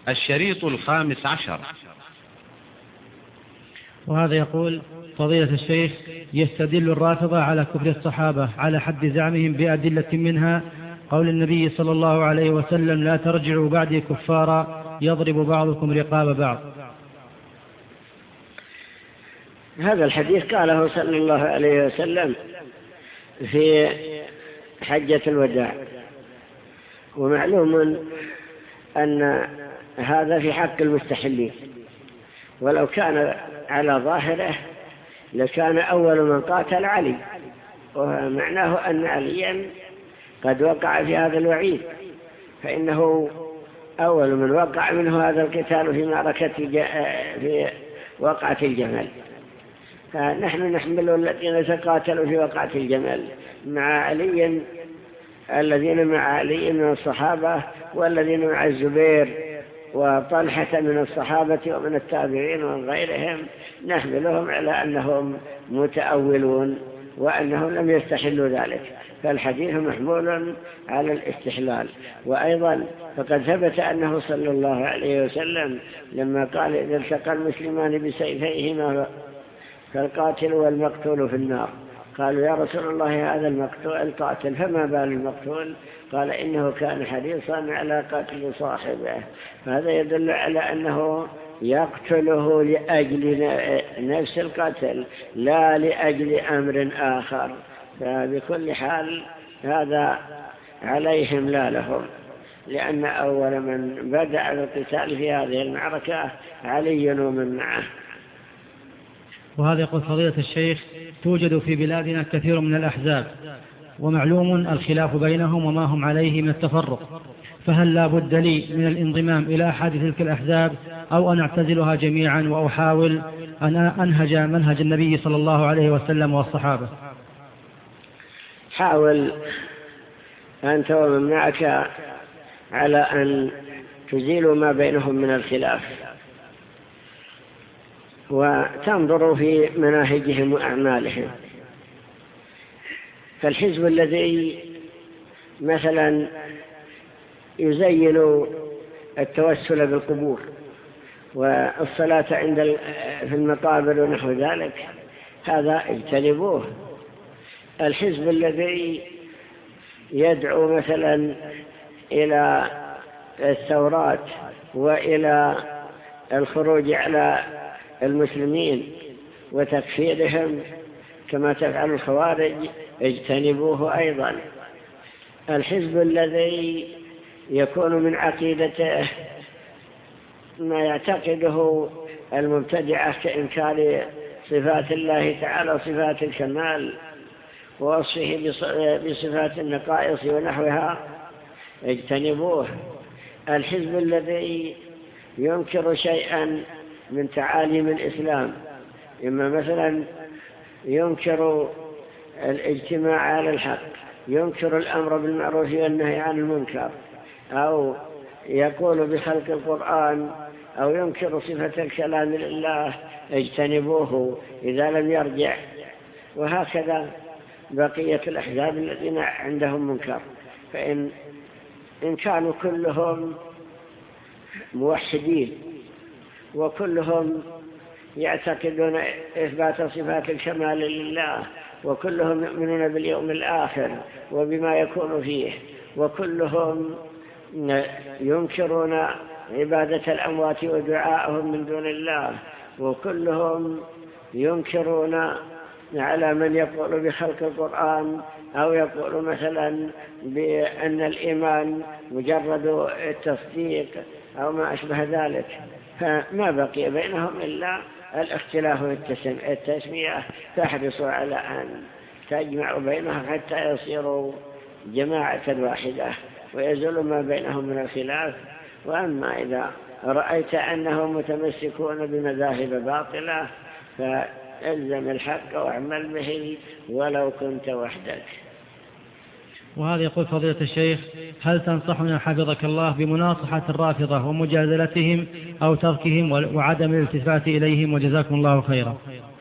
الشريط 15. وهذا يقول: فضيلة الشيخ، يستدل الرافضة على كفر الصحابة على حد زعمهم بأدلة منها قول النبي صلى الله عليه وسلم: لا ترجعوا بعدي كفارا يضرب بعضكم رقاب بعض. هذا الحديث قاله صلى الله عليه وسلم في حجة الوداع، ومعلوم أن هذا في حق المستحلين، ولو كان على ظاهره لكان أول من قاتل علي، ومعناه أن عليا قد وقع في هذا الوعيد، فإنه أول من وقع منه هذا القتال في معركة في وقعة الجمل. فنحن نحمل الذين تقاتلوا في وقعة الجمل مع علي، الذين مع علي من الصحابة، والذين مع الزبير وطلحة من الصحابة ومن التابعين ومن غيرهم، نحملهم على أنهم متأولون وأنهم لم يستحلوا ذلك، فالحديث محمول على الاستحلال. وأيضا فقد ثبت أنه صلى الله عليه وسلم لما قال: إذا التقى المسلمان بسيفيهما فالقاتل والمقتول في النار، قالوا: يا رسول الله، هذا القاتل فما بال المقتول؟ قال: إنه كان حريصا على قتل صاحبه. فهذا يدل على أنه يقتله لأجل نفس القتل لا لأجل أمر آخر، فبكل حال هذا عليهم لا لهم، لأن أول من بدأ القتال في هذه المعركة علي ومن معه. وهذا يقول: فضيلة الشيخ، توجد في بلادنا كثير من الأحزاب، ومعلوم الخلاف بينهم وما هم عليه من التفرق، فهل لا بد لي من الانضمام إلى أحد تلك الأحزاب، أو أن أعتزلها جميعا وأحاول أن أنهج منهج النبي صلى الله عليه وسلم والصحابة؟ حاول أنت ومن معك على أن تزيلوا ما بينهم من الخلاف، وتنظروا في مناهجهم وأعمالهم. فالحزب الذي مثلا يزين التوسل بالقبور والصلاة في المقابر ونحو ذلك، هذا اجتنبوه. الحزب الذي يدعو مثلا إلى الثورات وإلى الخروج على المسلمين وتكفيرهم كما تفعل الخوارج، اجتنبوه أيضا. الحزب الذي يكون من عقيدته ما يعتقده المبتدعة كإنكار صفات الله تعالى، صفات الكمال، ووصفه بصفات النقائص ونحوها، اجتنبوه. الحزب الذي ينكر شيئا من تعاليم الإسلام، إما مثلا ينكر الاجتماع على الحق، ينكر الأمر بالمعروف والنهي عن المنكر، أو يقول بخلق القرآن، أو ينكر صفة الكلام لله، اجتنبوه إذا لم يرجع. وهكذا بقية الأحزاب الذين عندهم منكر، فإن كانوا كلهم موحدين وكلهم يعتقدون إثبات صفات الكمال لله، وكلهم يؤمنون باليوم الآخر وبما يكون فيه، وكلهم ينكرون عبادة الأموات ودعاءهم من دون الله، وكلهم ينكرون على من يقول بخلق القرآن، أو يقول مثلا بأن الإيمان مجرد التصديق أو ما أشبه ذلك، فما بقي بينهم إلا الاختلاف والتسمية. فاحرصوا على أن تجمعوا بينهم حتى يصيروا جماعة واحدة ويزول ما بينهم من الخلاف. وأما إذا رأيت أنهم متمسكون بمذاهب باطلة فالزم الحق واعمل به ولو كنت وحدك. وهذا يقول: فضيلة الشيخ، هل تنصحنا حفظك الله بمناصحة الرافضة ومجادلتهم أو تركهم وعدم الالتفات إليهم، وجزاكم الله خيرا؟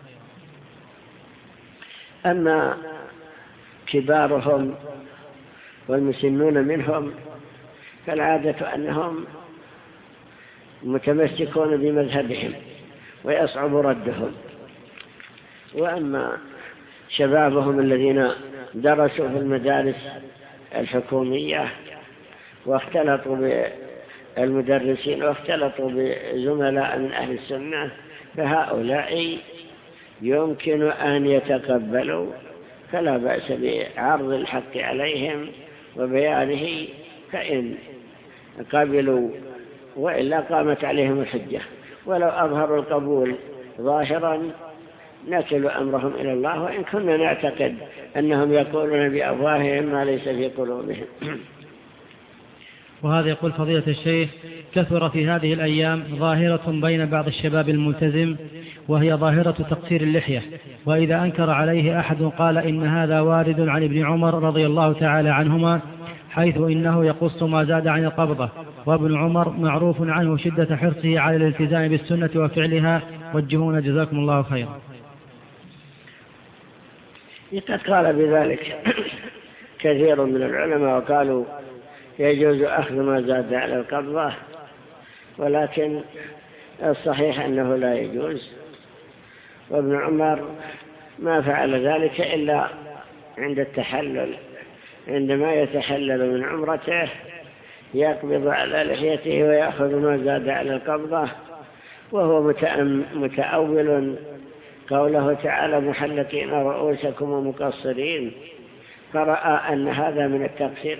أما كبارهم والمسنون منهم فالعادة أنهم متمسكون بمذهبهم ويصعب ردهم. وأما شبابهم الذين درسوا في المدارس الحكومية واختلطوا بالمدرسين واختلطوا بزملاء من أهل السنة، فهؤلاء يمكن أن يتقبلوا، فلا بأس بعرض الحق عليهم وبيانه، فإن قبلوا وإلا قامت عليهم الحجة. ولو أظهروا القبول ظاهرا نكل أمرهم إلى الله، وإن كنا نعتقد أنهم يقولون بأفواههم ما ليس في قلوبهم. وهذا يقول فضيلة الشيخ: كثر في هذه الأيام ظاهرة بين بعض الشباب الملتزم، وهي ظاهرة تقصير اللحية، وإذا أنكر عليه أحد قال إن هذا وارد عن ابن عمر رضي الله تعالى عنهما، حيث إنه يقص ما زاد عن القبضة، وابن عمر معروف عنه شدة حرصه على الالتزام بالسنة وفعلها. وجهونا جزاكم الله خيرا. قد قال بذلك كثير من العلماء وقالوا يجوز أخذ ما زاد على القبضة، ولكن الصحيح أنه لا يجوز. وابن عمر ما فعل ذلك إلا عند التحلل، عندما يتحلل من عمرته يقبض على لحيته ويأخذ ما زاد على القبضة، وهو متأول قوله تعالى: محلقين رؤوسكم ومقصرين، فرأى أن هذا من التقصير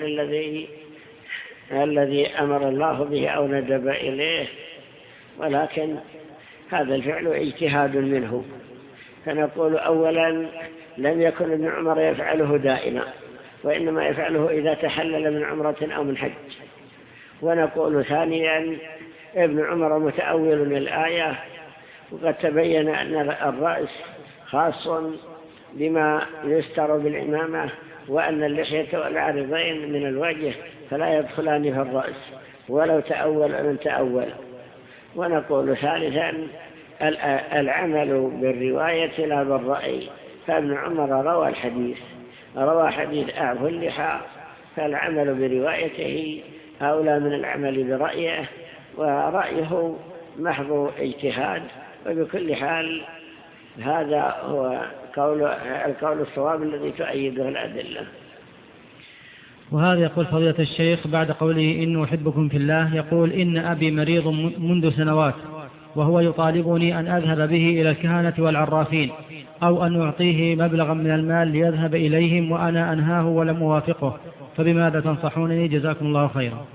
الذي أمر الله به أو ندب إليه، ولكن هذا الفعل اجتهاد منه. فنقول أولا لم يكن ابن عمر يفعله دائما، وإنما يفعله إذا تحلل من عمرة أو من حج. ونقول ثانيا ابن عمر متأول الآية، وقد تبين أن الرأس خاص بما يستر بالإمامة، وأن اللحية والعارضين من الوجه فلا يدخلان في الرأس ولو تأول من تأول. ونقول ثالثا العمل بالرواية لا بالرأي، فابن عمر روى حديث أعفو اللحى، فالعمل بروايته أولى من العمل برأيه، ورأيه محض اجتهاد. وبكل حال هذا هو القول الصواب الذي تؤيده الأدلة. وهذا يقول فضيلة الشيخ بعد قوله إنه أحبكم في الله، يقول: إن أبي مريض منذ سنوات، وهو يطالبني أن أذهب به إلى الكهنة والعرافين، أو أن أعطيه مبلغا من المال ليذهب إليهم، وأنا أنهاه ولم أوافقه، فبماذا تنصحونني جزاكم الله خيرا؟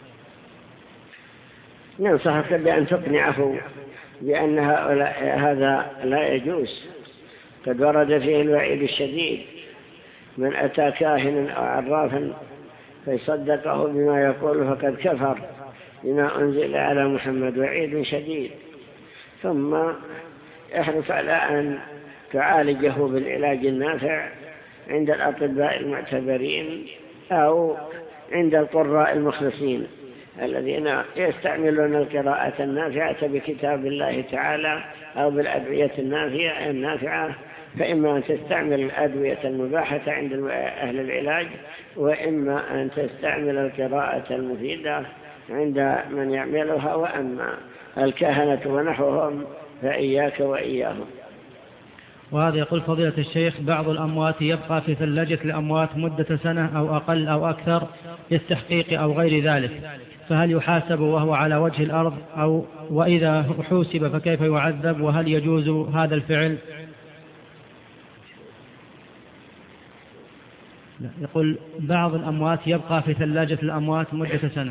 ننصحك بأن تقنعه بأن هذا لا يجوز. قد ورد فيه الوعيد الشديد: من أتى كاهنا أو عرافا فيصدقه بما يقول فقد كفر بما أنزل على محمد، وعيد شديد. ثم احرص على أن تعالجه بالعلاج النافع عند الأطباء المعتبرين أو عند القراء المخلصين الذين يستعملون القراءة النافعة بكتاب الله تعالى أو بالأدوية النافعة. فإما أن تستعمل الأدوية المباحة عند أهل العلاج، وإما أن تستعمل القراءة المفيدة عند من يعملها. وأما الكهنة ونحوهم فإياك وإياهم. وهذا يقول فضيلة الشيخ: بعض الأموات يبقى في ثلاجة الأموات مدة سنة أو أقل أو أكثر للتحقيق أو غير ذلك، فهل يحاسب وهو على وجه الأرض، وإذا حوسب فكيف يعذب، وهل يجوز هذا الفعل؟ يقول: بعض الأموات يبقى في ثلاجة الأموات مدة سنة.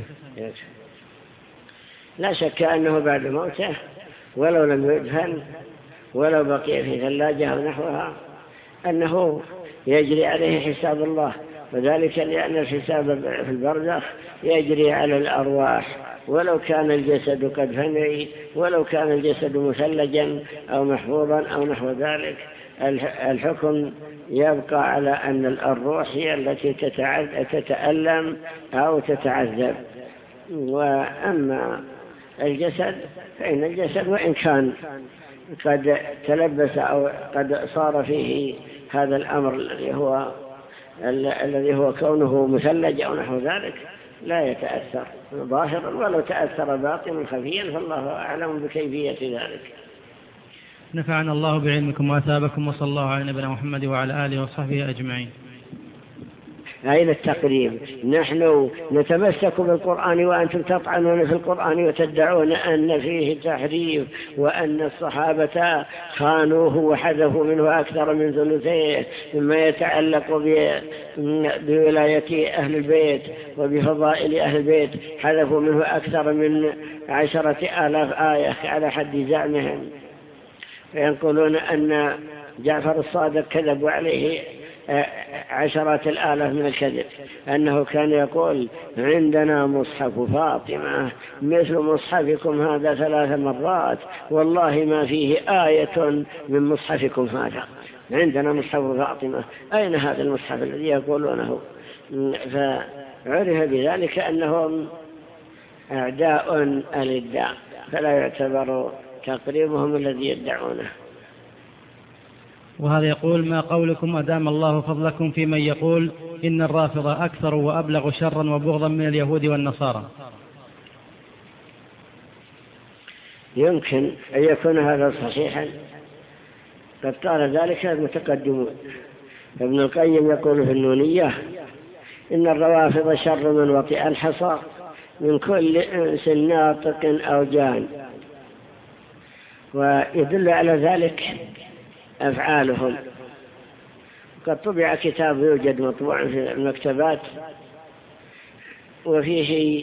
لا شك أنه بعد موته ولو لم يدفن ولو بقي في ثلاجة أو نحوها أنه يجري عليه حساب الله، وذلك لأن الحساب في البرزخ يجري على الأرواح، ولو كان الجسد قد فني، ولو كان الجسد مثلجا أو محفوظا أو نحو ذلك. الحكم يبقى على أن الروح هي التي تتألم أو تتعذب. وأما الجسد فإن الجسد وإن كان قد تلبس أو قد صار فيه هذا الأمر الذي هو كونه مثلج أو نحو ذلك لا يتأثر. ظاهرا ولو تأثر باطنا خفيا، فالله أعلم بكيفية ذلك. نفعنا الله بعلمكم وأثابكم، وصلى الله على نبينا محمد وعلى آله وصحبه أجمعين. أين التقريب؟ نحن نتمسك بالقرآن وأنتم تطعنون في القرآن وتدعون أن فيه تحريف وأن الصحابة خانوه وحذفوا منه أكثر من ثلثيه مما يتعلق بولاية أهل البيت وبفضائل أهل البيت، حذفوا منه أكثر من 10,000 آية على حد زعمهم، وينقلون أن جعفر الصادق كذب عليه 10,000 من الكذب، أنه كان يقول عندنا مصحف فاطمة مثل مصحفكم هذا 3 مرات، والله ما فيه آية من مصحفكم هذا، عندنا مصحف فاطمة. أين هذا المصحف الذي يقولونه؟ فعرف بذلك أنهم أعداء الإدعاء، فلا يعتبر تقريبهم الذي يدعونه. وهذا يقول: ما قولكم أدام الله فضلكم في من يقول إن الرافضة أكثر وأبلغ شرا وبغضا من اليهود والنصارى؟ يمكن أن يكون هذا صحيحا، قد قال ذلك المتقدمون. ابن القيم يقول في النونية: إن الروافض شر من وطئ الحصى من كل إنس ناطق أو جان. ويدل على ذلك أفعالهم. قد طبع كتاب يوجد مطبوع في المكتبات وفيه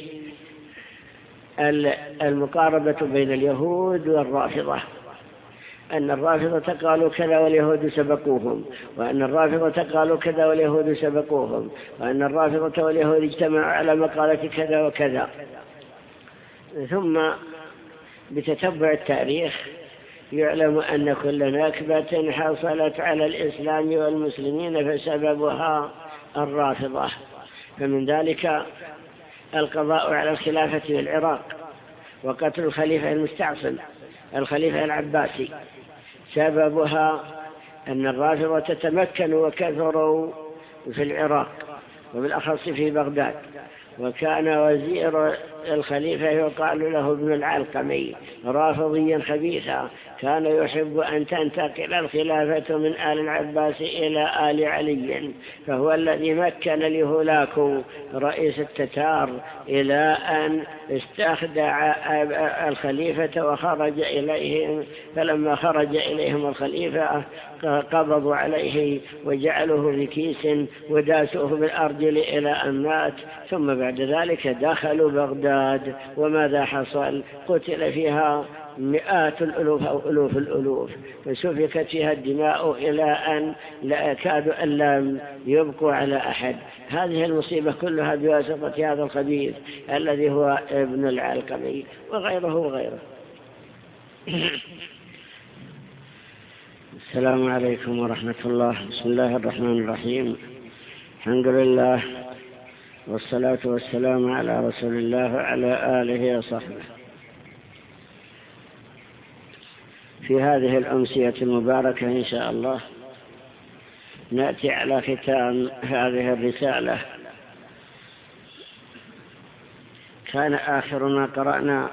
المقاربة بين اليهود والرافضة، أن الرافضة قالوا كذا واليهود سبقوهم، وأن الرافضة قالوا كذا واليهود سبقوهم، وأن الرافضة واليهود اجتمعوا على مقالة كذا وكذا. ثم بتتبع التاريخ يعلم أن كل نكبة حصلت على الإسلام والمسلمين فسببها الرافضة. فمن ذلك القضاء على الخلافة في العراق وقتل الخليفة المستعصم الخليفة العباسي، سببها أن الرافضة تتمكنوا وكثروا في العراق وبالأخص في بغداد. وكان وزير الخليفة يقال له ابن العلقمي رافضيا خبيثا، كان يحب أن تنتقل الخلافة من آل العباس إلى آل علي، فهو الذي مكن لهولاكو رئيس التتار إلى أن استخدع الخليفة وخرج إليهم. فلما خرج إليهم الخليفة قبضوا عليه وجعلوه في كيس وداسوه بالأرجل إلى أن مات. ثم بعد ذلك دخلوا بغداد، وماذا حصل؟ قتل فيها مئات الألوف أو ألوف الألوف، وسفكت فيها الدماء إلى أن لا كادوا أن لم يبقوا على أحد. هذه المصيبة كلها بواسطة هذا الخبيث الذي هو ابن العلقمي وغيره وغيره. السلام عليكم ورحمة الله. بسم الله الرحمن الرحيم. الحمد لله والصلاة والسلام على رسول الله وعلى آله وصحبه. في هذه الأمسية المباركة إن شاء الله نأتي على ختام هذه الرسالة. كان آخر ما قرأنا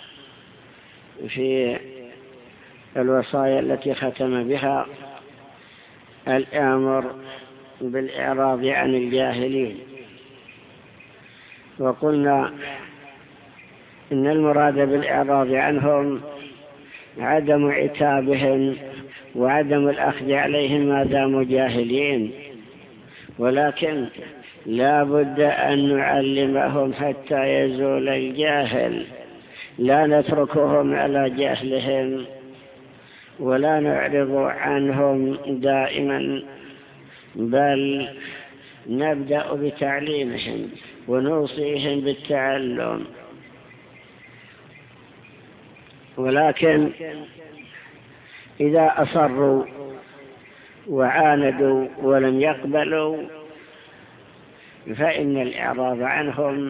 في الوصايا التي ختم بها الأمر بالإعراض عن الجاهلين، وقلنا إن المراد بالإعراض عنهم عدم عتابهم وعدم الأخذ عليهم ما داموا جاهلين، ولكن لا بد أن نعلمهم حتى يزول الجاهل، لا نتركهم على جهلهم ولا نعرض عنهم دائما، بل نبدأ بتعليمهم ونوصيهم بالتعلم. ولكن إذا أصروا وعاندوا ولم يقبلوا فإن الإعراض عنهم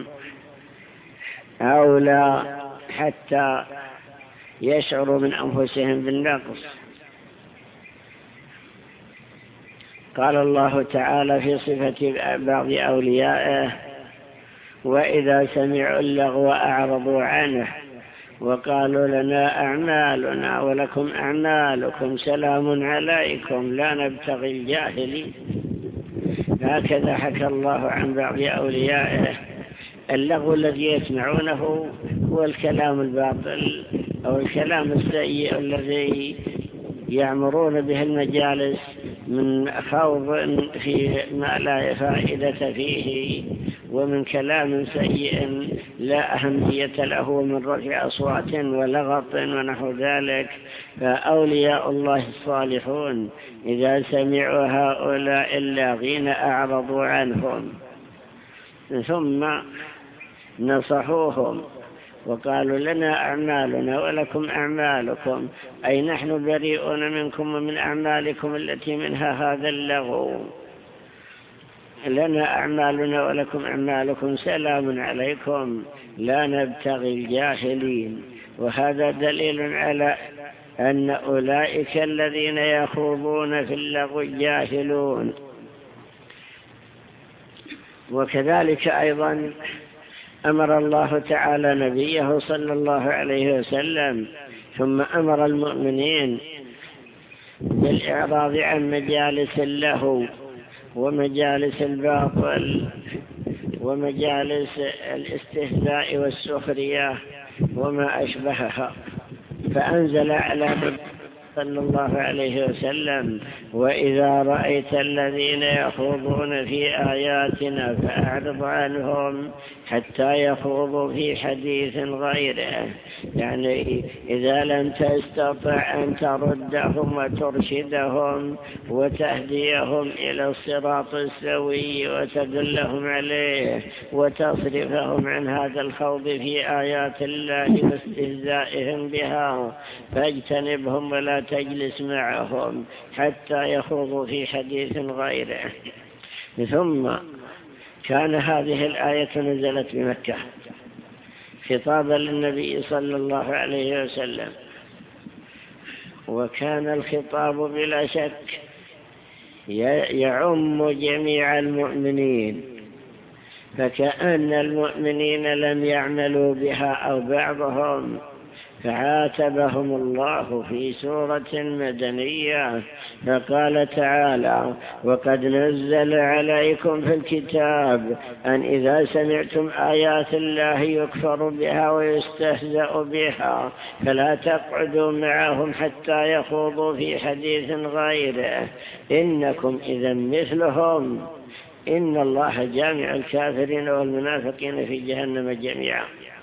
أولى حتى يشعروا من أنفسهم بالنقص. قال الله تعالى في صفة بعض أوليائه: وإذا سمعوا اللغو أعرضوا عنه وقالوا لنا أعمالنا ولكم أعمالكم سلام عليكم لا نبتغي الجاهلين. هكذا حكى الله عن بعض أوليائه. اللغو الذي يسمعونه هو الكلام الباطل أو الكلام السيء الذي يعمرون به المجالس من خوض في ما لا فائدة فيه ومن كلام سيء لا أهمية له ومن رفع أصوات ولغط ونحو ذلك. فأولياء الله الصالحون إذا سمعوا هؤلاء اللاغين أعرضوا عنهم ثم نصحوهم وقالوا لنا أعمالنا ولكم أعمالكم، أي نحن بريئون منكم ومن أعمالكم التي منها هذا اللغو. لنا أعمالنا ولكم أعمالكم سلام عليكم لا نبتغي الجاهلين. وهذا دليل على أن أولئك الذين يخوضون في اللغو جاهلون. وكذلك أيضا أمر الله تعالى نبيه صلى الله عليه وسلم ثم أمر المؤمنين بالإعراض عن مجالس اللهو ومجالس الباطل ومجالس الاستهزاء والسخرية وما أشبهها. فأنزل على صلى الله عليه وسلم: وإذا رأيت الذين يخوضون في آياتنا فأعرض عنهم حتى يخوضوا في حديث غيره. يعني إذا لم تستطع أن تردهم وترشدهم وتهديهم إلى الصراط السوي وتدلهم عليه وتصرفهم عن هذا الخوض في آيات الله واستهزائهم بها، فاجتنبهم ولا تجلس معهم حتى يخوضوا في حديث غيره. ثم كان هذه الآية نزلت بمكة خطابا للنبي صلى الله عليه وسلم، وكان الخطاب بلا شك يعم جميع المؤمنين، فكأن المؤمنين لم يعملوا بها أو بعضهم، فعاتبهم الله في سورة مدنية فقال تعالى: وقد نزل عليكم في الكتاب أن إذا سمعتم آيات الله يكفر بها ويستهزأ بها فلا تقعدوا معهم حتى يخوضوا في حديث غيره إنكم إذا مثلهم إن الله جامع الكافرين والمنافقين في جهنم جميعا.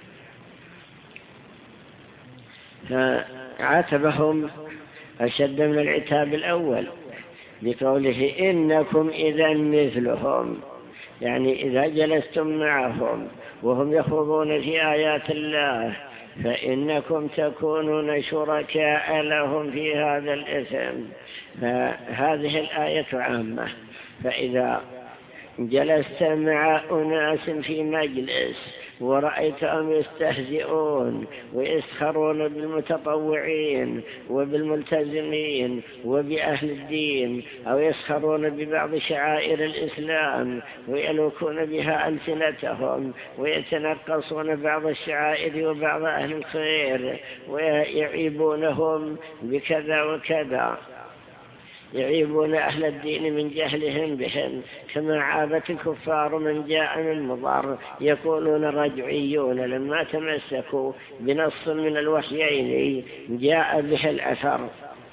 فعاتبهم أشد من العتاب الأول بقوله: إنكم إذا مثلهم، يعني إذا جلستم معهم وهم يخوضون في آيات الله فإنكم تكونون شركاء لهم في هذا الإثم. فهذه الآية عامة، فإذا جلست مع أناس في مجلس ورأيتهم يستهزئون ويسخرون بالمتطوعين وبالملتزمين وبأهل الدين، أو يسخرون ببعض شعائر الإسلام ويلوكون بها ألسنتهم ويتنقصون بعض الشعائر وبعض أهل الخير ويعيبونهم بكذا وكذا، يعيبون أهل الدين من جهلهم بهم، كما عابت الكفار من جاء من مضر، يقولون رجعيون لما تمسكوا بنص من الوحيين جاء به الأثر.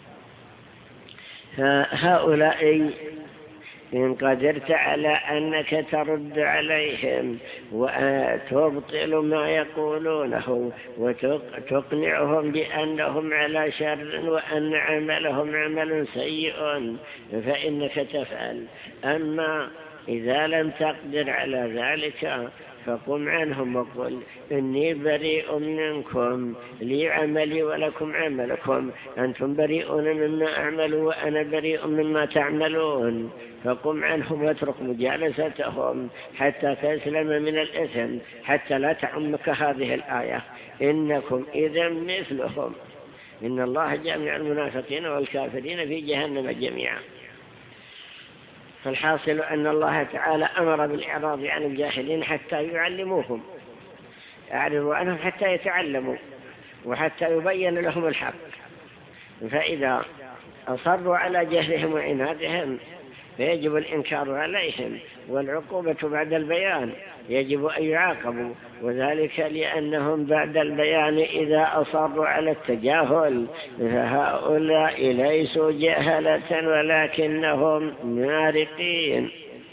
فهؤلاء إن قدرت على أنك ترد عليهم وتبطل ما يقولونه وتقنعهم بأنهم على شر وأن عملهم عمل سيء فإنك تفعل. أما إذا لم تقدر على ذلك فقم عنهم وقل: إني بريء منكم، لي عملي ولكم عملكم، أنتم بريئون مما أعمل وأنا بريء مما تعملون. فقم عنهم واترك مجالستهم حتى تسلم من الإثم، حتى لا تعمك هذه الآية: إنكم إذا مثلهم إن الله جامع المنافقين والكافرين في جهنم جميعا. فالحاصل أن الله تعالى أمر بالإعراض عن الجاهلين حتى يعلموهم، أعرضوا عنهم حتى يتعلموا وحتى يبين لهم الحق. فإذا أصروا على جهلهم وعنادهم فيجب الإنكار عليهم، والعقوبة بعد البيان يجب أن يعاقبوا، وذلك لأنهم بعد البيان إذا أصروا على التجاهل فهؤلاء ليسوا جهلة ولكنهم مارقين.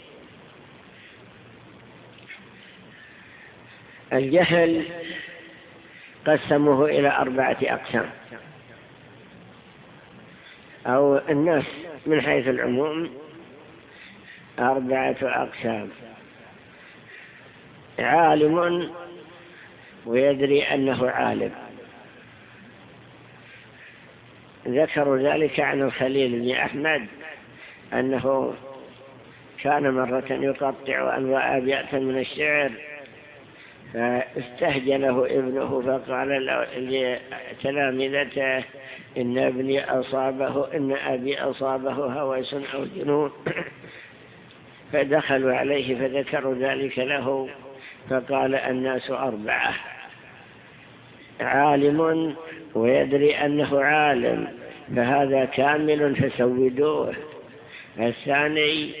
الجهل قسموه إلى 4 أقسام، أو الناس من حيث العموم 4 أقسام: عالم ويدري أنه عالم، ذكروا ذلك عن الخليل بن أحمد أنه كان مرة يقطع أنواع أبيات من الشعر، فاستهجنه ابنه فقال لتلامذته: إن أبي أصابه هوس أو جنون. فدخلوا عليه فذكروا ذلك له، فقال: الناس 4: عالم ويدري أنه عالم فهذا كامل فسودوه. الثاني: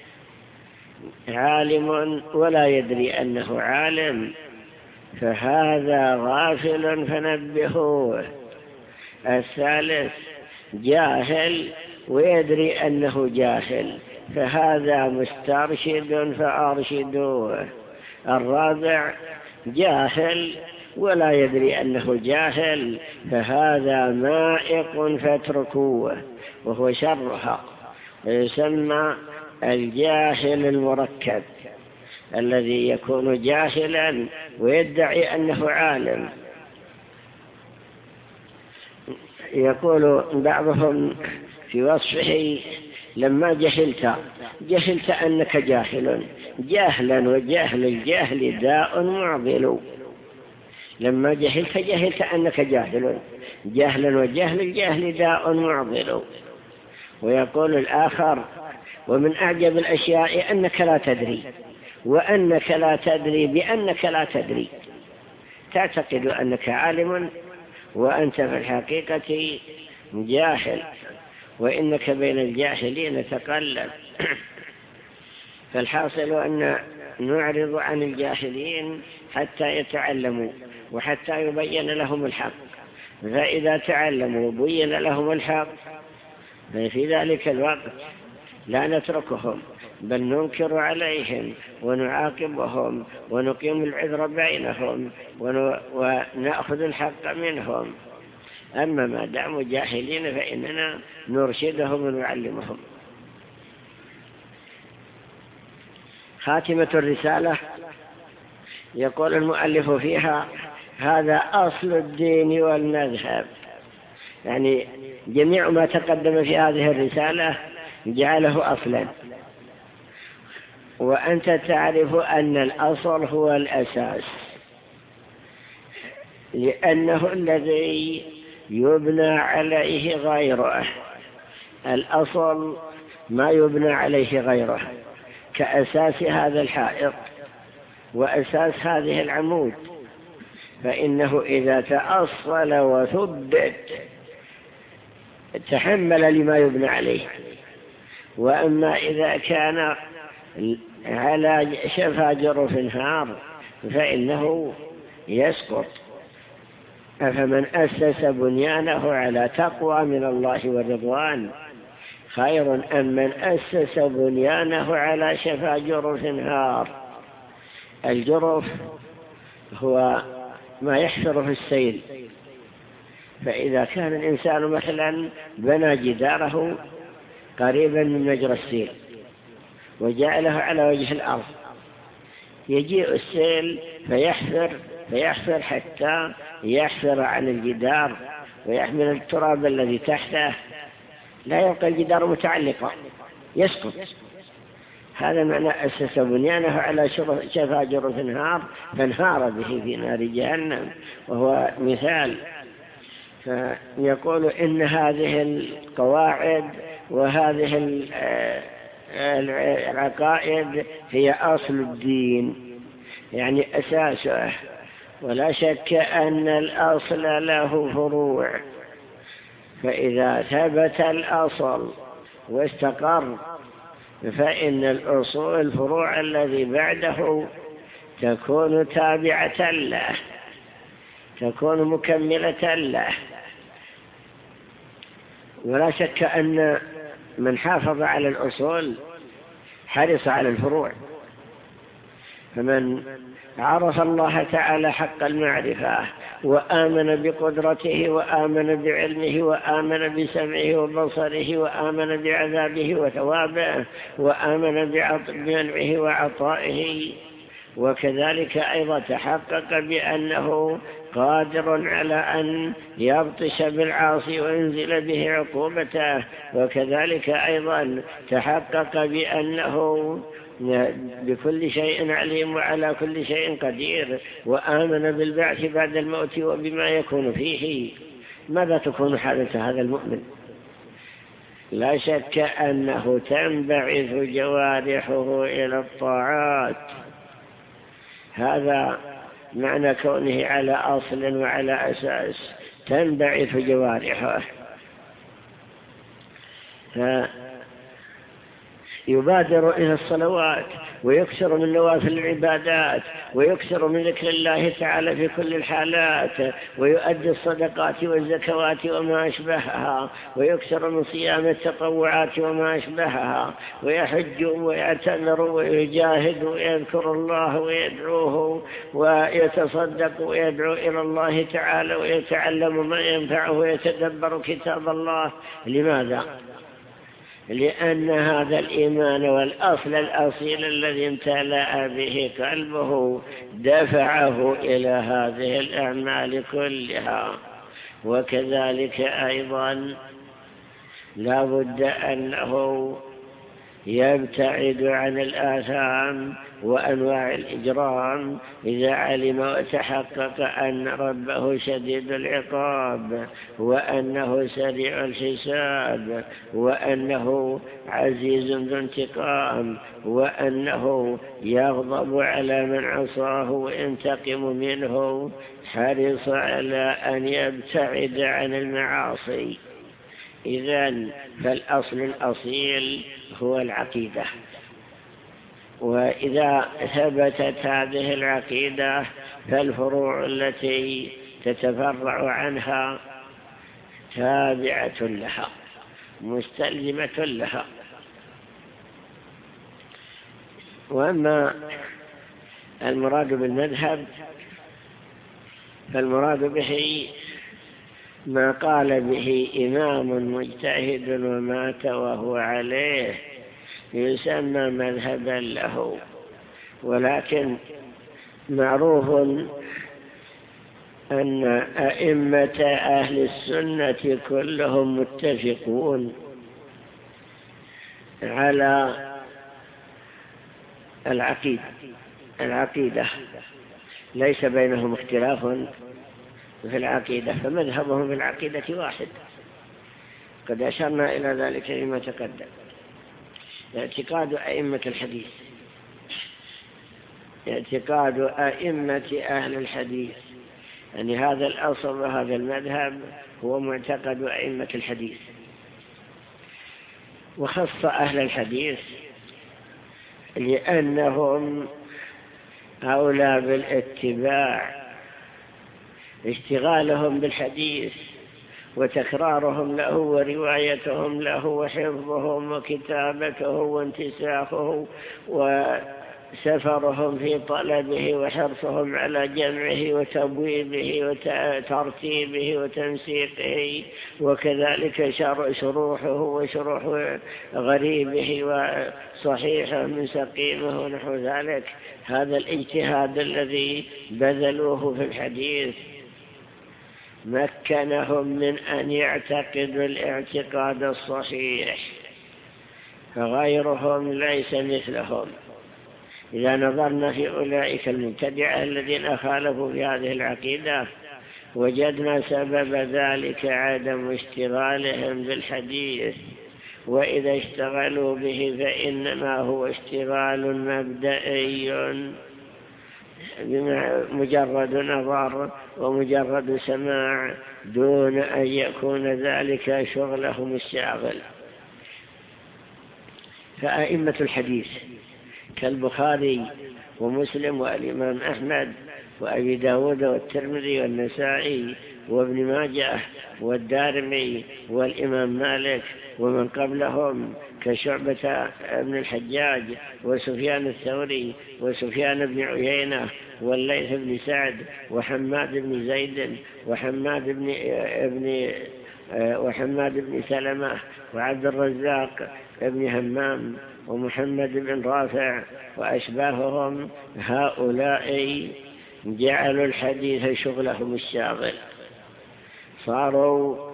عالم ولا يدري أنه عالم فهذا غافل فنبهوه. الثالث: جاهل ويدري أنه جاهل فهذا مسترشد فأرشدوه. الرابع: جاهل ولا يدري أنه جاهل فهذا مائق فاتركوه، وهو شرها، ويسمى الجاهل المركب الذي يكون جاهلا ويدعي أنه عالم. يقول بعضهم في وصفه: لما جهلت أنك جاهل، جهلا وجهل الجهل داء معضل. لما جهلت أنك جاهل، جهلا وجهل الجهل داء معضل. ويقول الآخر: ومن أعجب الأشياء أنك لا تدري، وأنك لا تدري بأنك لا تدري، تعتقد أنك عالم وأنت في الحقيقة جاهل، وإنك بين الجاهلين تقلب. فالحاصل أن نعرض عن الجاهلين حتى يتعلموا وحتى يبين لهم الحق، فإذا تعلموا وبين لهم الحق ففي ذلك الوقت لا نتركهم، بل ننكر عليهم ونعاقبهم ونقيم العذر بينهم ونأخذ الحق منهم. أما ما داموا جاهلين فإننا نرشدهم ونعلمهم. خاتمة الرسالة يقول المؤلف فيها: هذا أصل الدين والمذهب، يعني جميع ما تقدم في هذه الرسالة جعله أصلا، وأنت تعرف أن الأصل هو الأساس، لأنه الذي يبنى عليه غيره. الأصل ما يبنى عليه غيره، كأساس هذا الحائط وأساس هذه العمود، فإنه إذا تأصل وثبت تحمل لما يبنى عليه. وأما إذا كان على شفا جرف نهار فإنه يسقط. أفمن أسس بنيانه على تقوى من الله ورضوان خير أم من أسس بنيانه على شفا جرف نهار. الجرف هو ما يحفر في السيل، فإذا كان الإنسان مثلا بنى جداره قريبا من مجرى السيل وجعله على وجه الأرض، يجيء السيل فيحفر حتى يحفر عن الجدار ويحمل التراب الذي تحته، لا يبقى الجدار متعلقا، يسقط. هذا معنى أسس بنيانه على شفا جرف نهار فانهار به في نار جهنم، وهو مثال. فيقول إن هذه القواعد وهذه العقائد هي أصل الدين، يعني أساسه، ولا شك أن الأصل له فروع، فإذا ثبت الأصل واستقر فإن الفروع الذي بعده تكون تابعة له، تكون مكملة له. ولا شك أن من حافظ على الأصول حرص على الفروع، فمن عرف الله تعالى حق المعرفة وآمن بقدرته وآمن بعلمه وآمن بسمعه وبصره وآمن بعذابه وثوابه وآمن بمنعه وعطائه، وكذلك أيضا تحقق بأنه قادر على أن يبطش بالعاصي وينزل به عقوبته، وكذلك أيضا تحقق بأنه بكل شيء عليم وعلى كل شيء قدير، وآمن بالبعث بعد الموت وبما يكون فيه. ماذا تكون حالة هذا المؤمن؟ لا شك أنه تنبعث جوارحه إلى الطاعات، هذا معنى كونه على أصل وعلى أساس، تنبعث جوارحه، يبادر إلى الصلوات ويكثر من نوافل العبادات ويكثر من ذكر الله تعالى في كل الحالات، ويؤدي الصدقات والزكوات وما أشبهها، ويكثر من صيام التطوعات وما أشبهها، ويحج ويعتمر ويجاهد ويذكر الله ويدعوه ويتصدق ويدعو إلى الله تعالى ويتعلم ما ينفعه ويتدبر كتاب الله. لماذا؟ لأن هذا الإيمان والأصل الأصيل الذي امتلأ به قلبه دفعه إلى هذه الأعمال كلها. وكذلك أيضا لا بد أنه يبتعد عن الآثام وأنواع الإجرام إذا علم وتحقق أن ربه شديد العقاب، وأنه سريع الحساب، وأنه عزيز ذو انتقام، وأنه يغضب على من عصاه وينتقم منه، حرص على أن يبتعد عن المعاصي. إذن فالأصل الأصيل هو العقيدة، وإذا ثبتت هذه العقيدة فالفروع التي تتفرع عنها تابعة لها مستلزمة لها. وأما المراد بالمذهب فالمراد به ما قال به إمام مجتهد ومات وهو عليه يسمى مذهبا له. ولكن معروف أن أئمة أهل السنة كلهم متفقون على العقيدة، ليس بينهم اختلاف في العقيدة، فمذهبهم في العقيدة واحد، قد أشرنا إلى ذلك فيما تقدم. اعتقاد أئمة الحديث، اعتقاد أئمة أهل الحديث، يعني هذا الأصل وهذا المذهب هو معتقد أئمة الحديث. وخص أهل الحديث لأنهم أولى بالاتباع، اشتغالهم بالحديث وتكرارهم له وروايتهم له وحفظهم وكتابته وانتساخه وسفرهم في طلبه وحرصهم على جمعه وتبويبه وترتيبه وتنسيقه، وكذلك شروحه وشروح غريبه وصحيحه من سقيمه ونحو ذلك. هذا الاجتهاد الذي بذلوه في الحديث مكنهم من أن يعتقدوا الاعتقاد الصحيح، فغيرهم ليس مثلهم. إذا نظرنا في أولئك المبتدعة الذين خالفوا في هذه العقيدة وجدنا سبب ذلك عدم اشتغالهم بالحديث وإذا اشتغلوا به فإنما هو اشتغال مبدئي مجرد نظر ومجرد سماع دون أن يكون ذلك شغلهم الشاغل. فأئمة الحديث كالبخاري ومسلم والإمام أحمد وأبي داود والترمذي والنسائي وابن ماجه والدارمي والإمام مالك ومن قبلهم كشعبة بن الحجاج وسفيان الثوري وسفيان بن عيينة والليث بن سعد وحماد بن زيد وحماد بن سلمة وعبد الرزاق بن همام ومحمد بن رافع وأشباههم، هؤلاء جعلوا الحديث شغلهم الشاغل، صاروا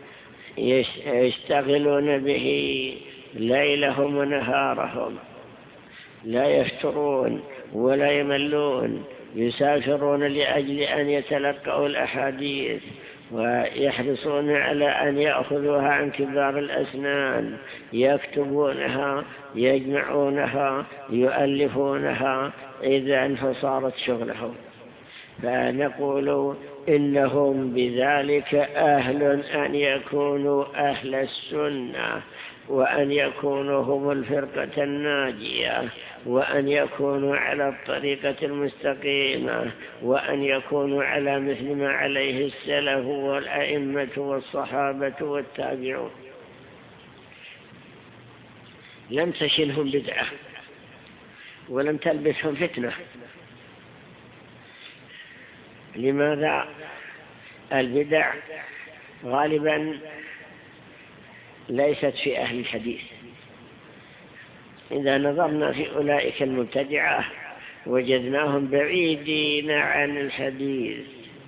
يشتغلون به ليلهم ونهارهم، لا يفترون ولا يملون، يسافرون لأجل أن يتلقوا الأحاديث ويحرصون على أن يأخذوها عن كبار الأسنان، يكتبونها يجمعونها يؤلفونها، إذن فصارت شغلهم. فنقول إنهم بذلك أهل أن يكونوا أهل السنة، وأن يكونوا هم الفرقة الناجية، وأن يكونوا على الطريقة المستقيمة، وأن يكونوا على مثل ما عليه السلف والأئمة والصحابة والتابعون. لم تشنهم بدعة ولم تلبسهم فتنة. لماذا؟ البدع غالبا ليست في أهل الحديث. إذا نظرنا في أولئك المبتدعة وجدناهم بعيدين عن الحديث.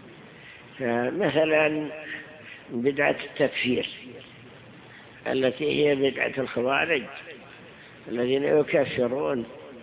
فمثلا بدعة التكفير التي هي بدعة الخوارج الذين يكفرون،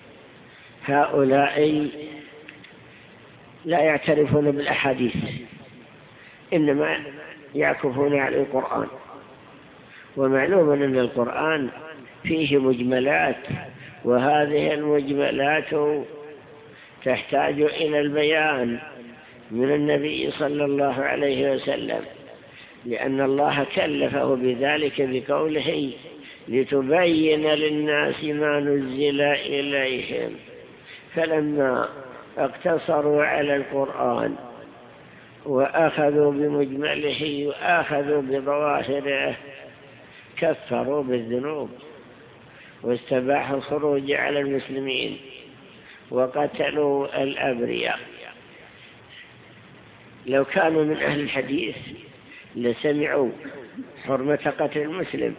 هؤلاء لا يعترفون بالأحاديث، إنما يعكفون على القرآن. ومعلوم أن القرآن فيه مجملات، وهذه المجملات تحتاج إلى البيان من النبي صلى الله عليه وسلم، لأن الله كلفه بذلك بقوله لتبين للناس ما نزل إليهم. فلما اقتصروا على القرآن وأخذوا بمجمله وأخذوا بظواهره كفروا بالذنوب واستباحوا الخروج على المسلمين وقتلوا الأبرياء. لو كانوا من أهل الحديث لسمعوا حرمة قتل المسلم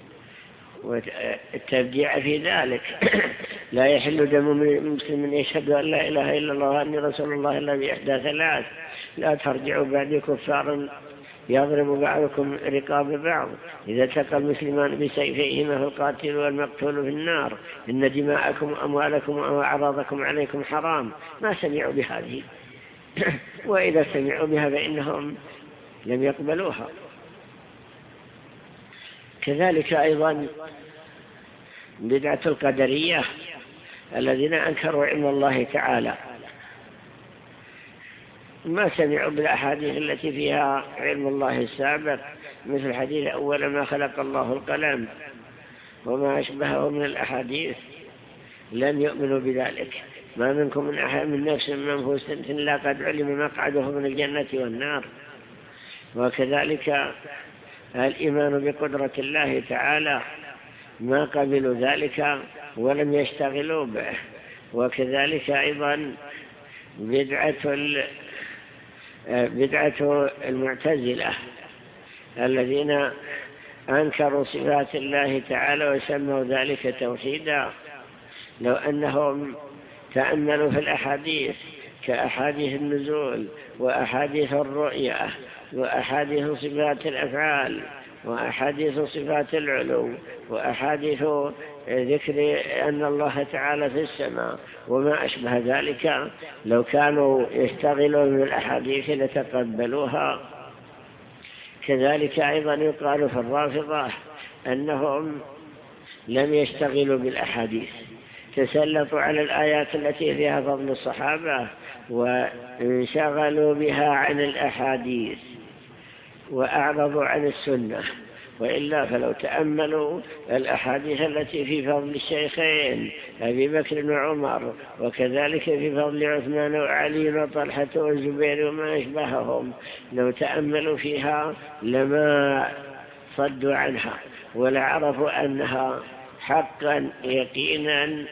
والتبديع في ذلك. لا يحل دم مسلم يشهد أن لا إله إلا الله وأني رسول الله إلا بإحدى ثلاث: لا ترجعوا بعد كفارا يضرب بعضكم رقاب بعض، إذا التقى المسلمان بسيفيهما فالقاتل والمقتول في النار، إن دماءكم وأموالكم وأعراضكم عليكم حرام. ما سمعوا بهذه، وإذا سمعوا بها فإنهم لم يقبلوها. كذلك أيضا بدعة القدرية الذين أنكروا علم الله تعالى، ما سمعوا بالأحاديث التي فيها علم الله السابق، مثل حديث أول ما خلق الله القلم وما أشبهه من الأحاديث، لم يؤمنوا بذلك. ما منكم من أحد من نفس منفوسة إلا قد علم مقعده من الجنة والنار. وكذلك الإيمان بقدرة الله تعالى، ما قبلوا ذلك ولم يشتغلوا به. وكذلك أيضا بدعة المعتزلة الذين أنكروا صفات الله تعالى وسموا ذلك توحيدا. لو أنهم تأملوا في الأحاديث كأحاديث النزول وأحاديث الرؤية وأحاديث صفات الأفعال وأحاديث صفات العلو وأحاديث ذكر أن الله تعالى في السماء وما أشبه ذلك، لو كانوا يشتغلون بالأحاديث لتقبلوها. كذلك أيضا يقال في الرافضة أنهم لم يشتغلوا بالأحاديث، تسلطوا على الآيات التي فيها فضل الصحابة وانشغلوا بها عن الأحاديث وأعرضوا عن السنة. وإلا فلو تأملوا الأحاديث التي في فضل الشيخين أبي بكر وعمر، وكذلك في فضل عثمان وعلي وطلحة والزبير وما أشبههم، لو تأملوا فيها لما صدوا عنها ولعرفوا أنها حقا يقينا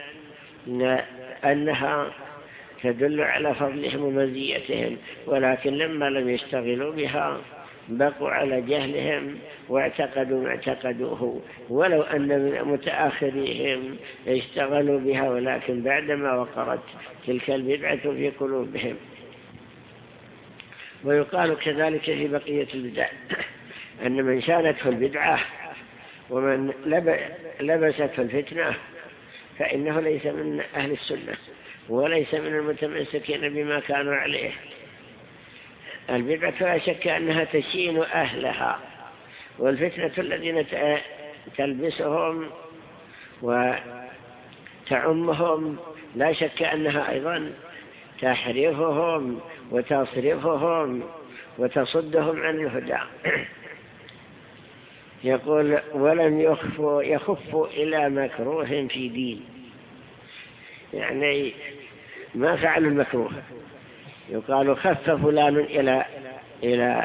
أنها تدل على فضلهم ومزيتهم، ولكن لما لم يشتغلوا بها بقوا على جهلهم واعتقدوا ما اعتقدوه، ولو أن من متآخرهم اشتغلوا بها، ولكن بعدما وقرت تلك البدعة في قلوبهم. ويقال كذلك في بقية البدع أن من شانته البدعة ومن لبسته الفتنة فإنه ليس من أهل السنة وليس من المتمسكين بما كانوا عليه. البدعة لا شك أنها تشين أهلها، والفتنة الذين تلبسهم وتعمهم لا شك أنها أيضا تحرفهم وتصرفهم وتصدهم عن الهدى. يقول ولم يخفوا إلى مكروه في دين، يعني ما فعلوا المكروه. يقال خف فلان إلى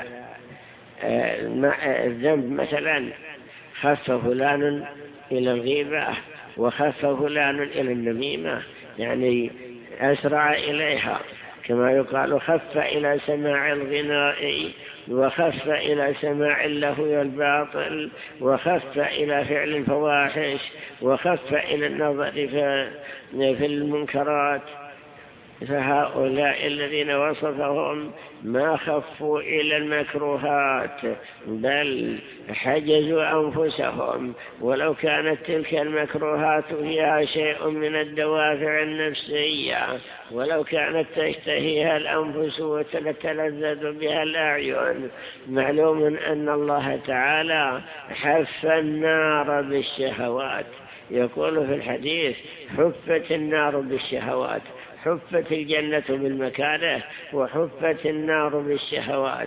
الذنب، مثلا خف فلان إلى الغيبة وخف فلان إلى النميمة، يعني أسرع إليها. كما يقال خف إلى سماع الغناء وخف إلى سماع اللهو والباطل وخف إلى فعل الفواحش وخف إلى النظر في المنكرات. فهؤلاء الذين وصفهم ما خفوا إلى المكروهات بل حجزوا أنفسهم، ولو كانت تلك المكروهات فيها شيء من الدوافع النفسية، ولو كانت تشتهيها الأنفس وتتلذذ بها الأعين. معلوم أن الله تعالى حف النار بالشهوات، يقول في الحديث حفت النار بالشهوات، حفت الجنة بالمكاره وحفت النار بالشهوات.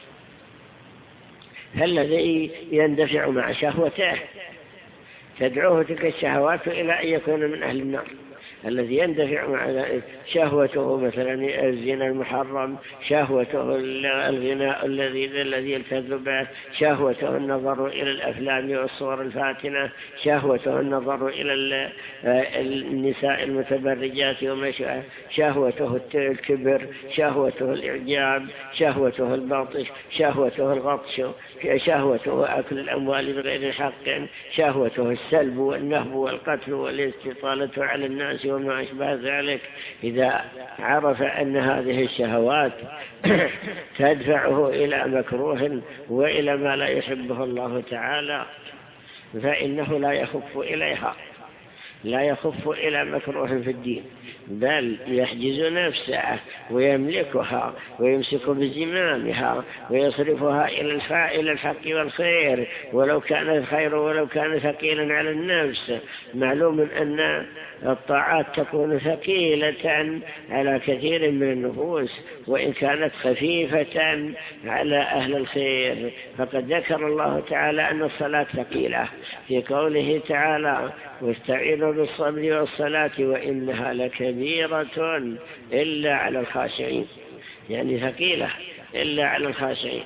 فالذي يندفع مع شهوته تدعوه تلك الشهوات إلى أن يكون من أهل النار. الذي يندفع مع شهوته مثلا الزنا المحرم، شهوته الغناء الذي يلتذ به، شهوته النظر إلى الأفلام والصور الفاتنة، شهوته النظر إلى النساء المتبرجات ومشاء، شهوته الكبر، شهوته الإعجاب، شهوته البطش، شهوته الغطش، شهوته أكل الأموال بغير حق، شهوته السلب والنهب والقتل والاستطالة على الناس وما أشبه ذلك. إذا عرف أن هذه الشهوات تدفعه إلى مكروه وإلى ما لا يحبه الله تعالى فإنه لا يخف إليها، لا يخف إلى مكروه في الدين، بل يحجز نفسه ويملكها ويمسك بزمامها ويصرفها إلى الحق والخير، ولو كان الخير ولو كان ثقيلا على النفس. معلوم أن الطاعات تكون ثقيلة على كثير من النفوس وإن كانت خفيفة على أهل الخير. فقد ذكر الله تعالى أن الصلاة ثقيلة في قوله تعالى واستعينوا بالصبر والصلاة وإنها لكبيرة إلا على الخاشعين، يعني ثقيلة إلا على الخاشعين.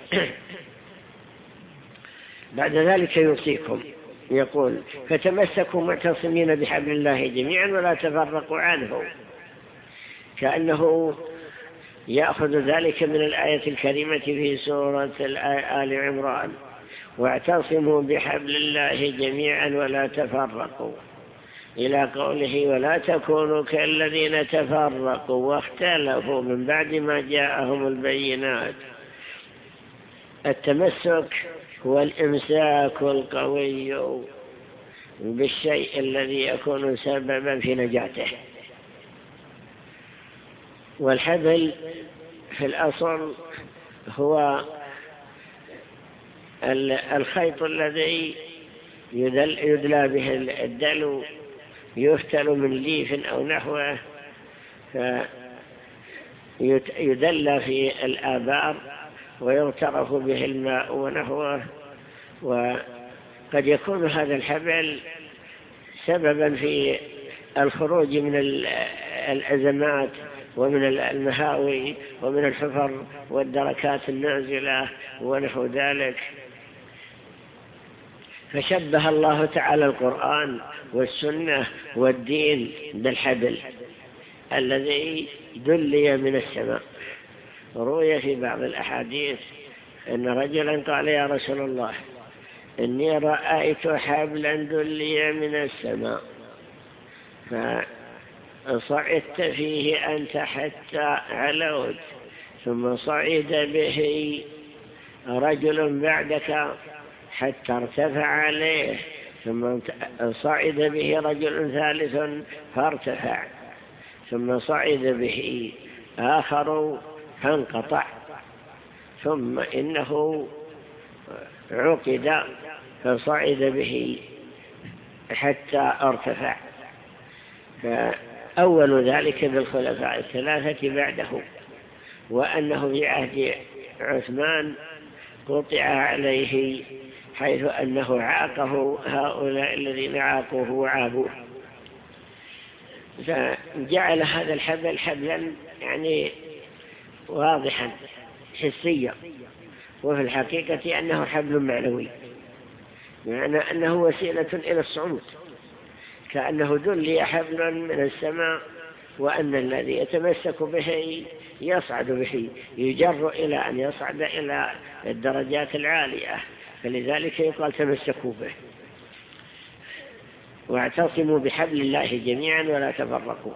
بعد ذلك يوصيكم، يقول فتمسكوا معتصمين بحبل الله جميعا ولا تفرقوا عنه، كأنه يأخذ ذلك من الآية الكريمة في سورة آل عمران واعتصموا بحبل الله جميعا ولا تفرقوا، إلى قوله ولا تكونوا كالذين تفرقوا واختلفوا من بعد ما جاءهم البينات. التمسك هو الإمساك القوي بالشيء الذي يكون سببا في نجاته، والحبل في الأصل هو الخيط الذي يدلى به الدلو، يفتل من ليف أو نحوه فيدلى في الآبار ويغترف به الماء ونحوه. وقد يكون هذا الحبل سببا في الخروج من الأزمات ومن المهاوي ومن الحفر والدركات النازلة ونحو ذلك. فشبه الله تعالى القرآن والسنة والدين بالحبل الذي دلي من السماء. روي في بعض الأحاديث أن رجلا قال: يا رسول الله، إني رأيت حبلا دلي من السماء فصعدت فيه أنت حتى علوت، ثم صعد به رجل بعدك حتى ارتفع عليه، ثم صعد به رجل ثالث فارتفع، ثم صعد به آخر فانقطع، ثم إنه عقد فصعد به حتى ارتفع. فأول ذلك بالخلفاء الثلاثة بعده، وأنه في عهد عثمان قطع عليه، حيث أنه عاقه هؤلاء الذين عاقوه وعابوه. فجعل هذا الحبل حبلا يعني واضحا حسيا، وفي الحقيقة أنه حبل معنوي، يعني أنه وسيلة إلى الصعود، كأنه دلي حبل من السماء، وأن الذي يتمسك به يصعد به، يجر إلى أن يصعد إلى الدرجات العالية. فلذلك يقال تمسكوا به واعتصموا بحبل الله جميعا ولا تفرقوا.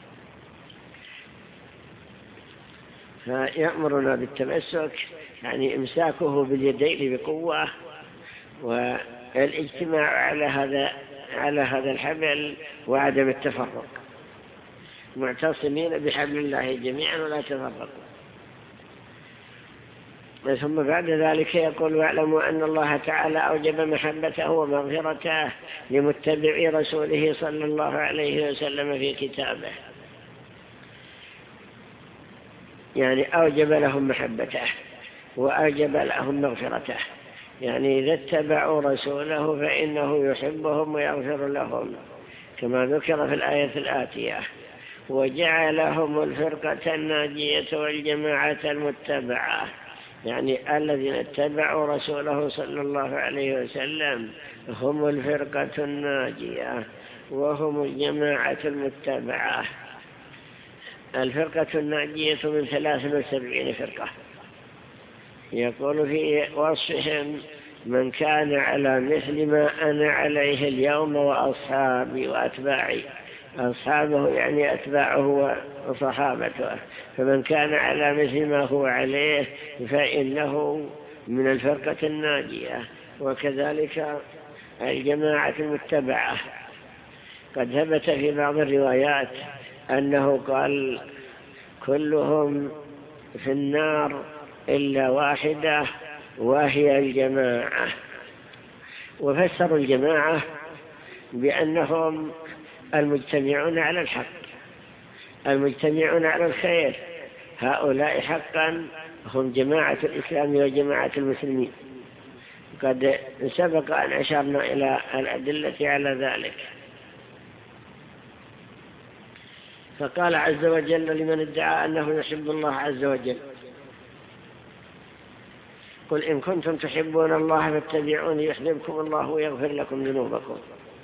فيأمرنا بالتمسك، يعني إمساكه باليدين بقوة، والاجتماع على هذا الحبل وعدم التفرق، معتصمين بحبل الله جميعا ولا تفرقوا. ثم بعد ذلك يقول: واعلموا أن الله تعالى أوجب محبته ومغفرته لمتبعي رسوله صلى الله عليه وسلم في كتابه، يعني أوجب لهم محبته وأوجب لهم مغفرته، يعني إذا اتبعوا رسوله فإنه يحبهم ويغفر لهم، كما ذكر في الآية الآتية: وجعلهم الفرقة الناجية والجماعة المتبعة، يعني الذين اتبعوا رسوله صلى الله عليه وسلم هم الفرقة الناجية وهم الجماعة المتبعة. الفرقة الناجية من 73 فرقة، يقول في وصفهم: من كان على مثل ما أنا عليه اليوم وأصحابي وأتباعي. أصحابه يعني أتباعه وصحابته، فمن كان على مثل ما هو عليه فإنه من الفرقة الناجية. وكذلك الجماعة المتبعة، قد ثبت في بعض الروايات أنه قال: كلهم في النار إلا واحدة وهي الجماعة. وفسروا الجماعة بأنهم المجتمعون على الحق، المجتمعون على الخير، هؤلاء حقا هم جماعة الإسلام وجماعة المسلمين. قد سبق أن أشرنا إلى الأدلة على ذلك. فقال عز وجل لمن ادعى أنه يحب الله عز وجل: قل إن كنتم تحبون الله فاتبعوني يحببكم الله ويغفر لكم ذنوبكم.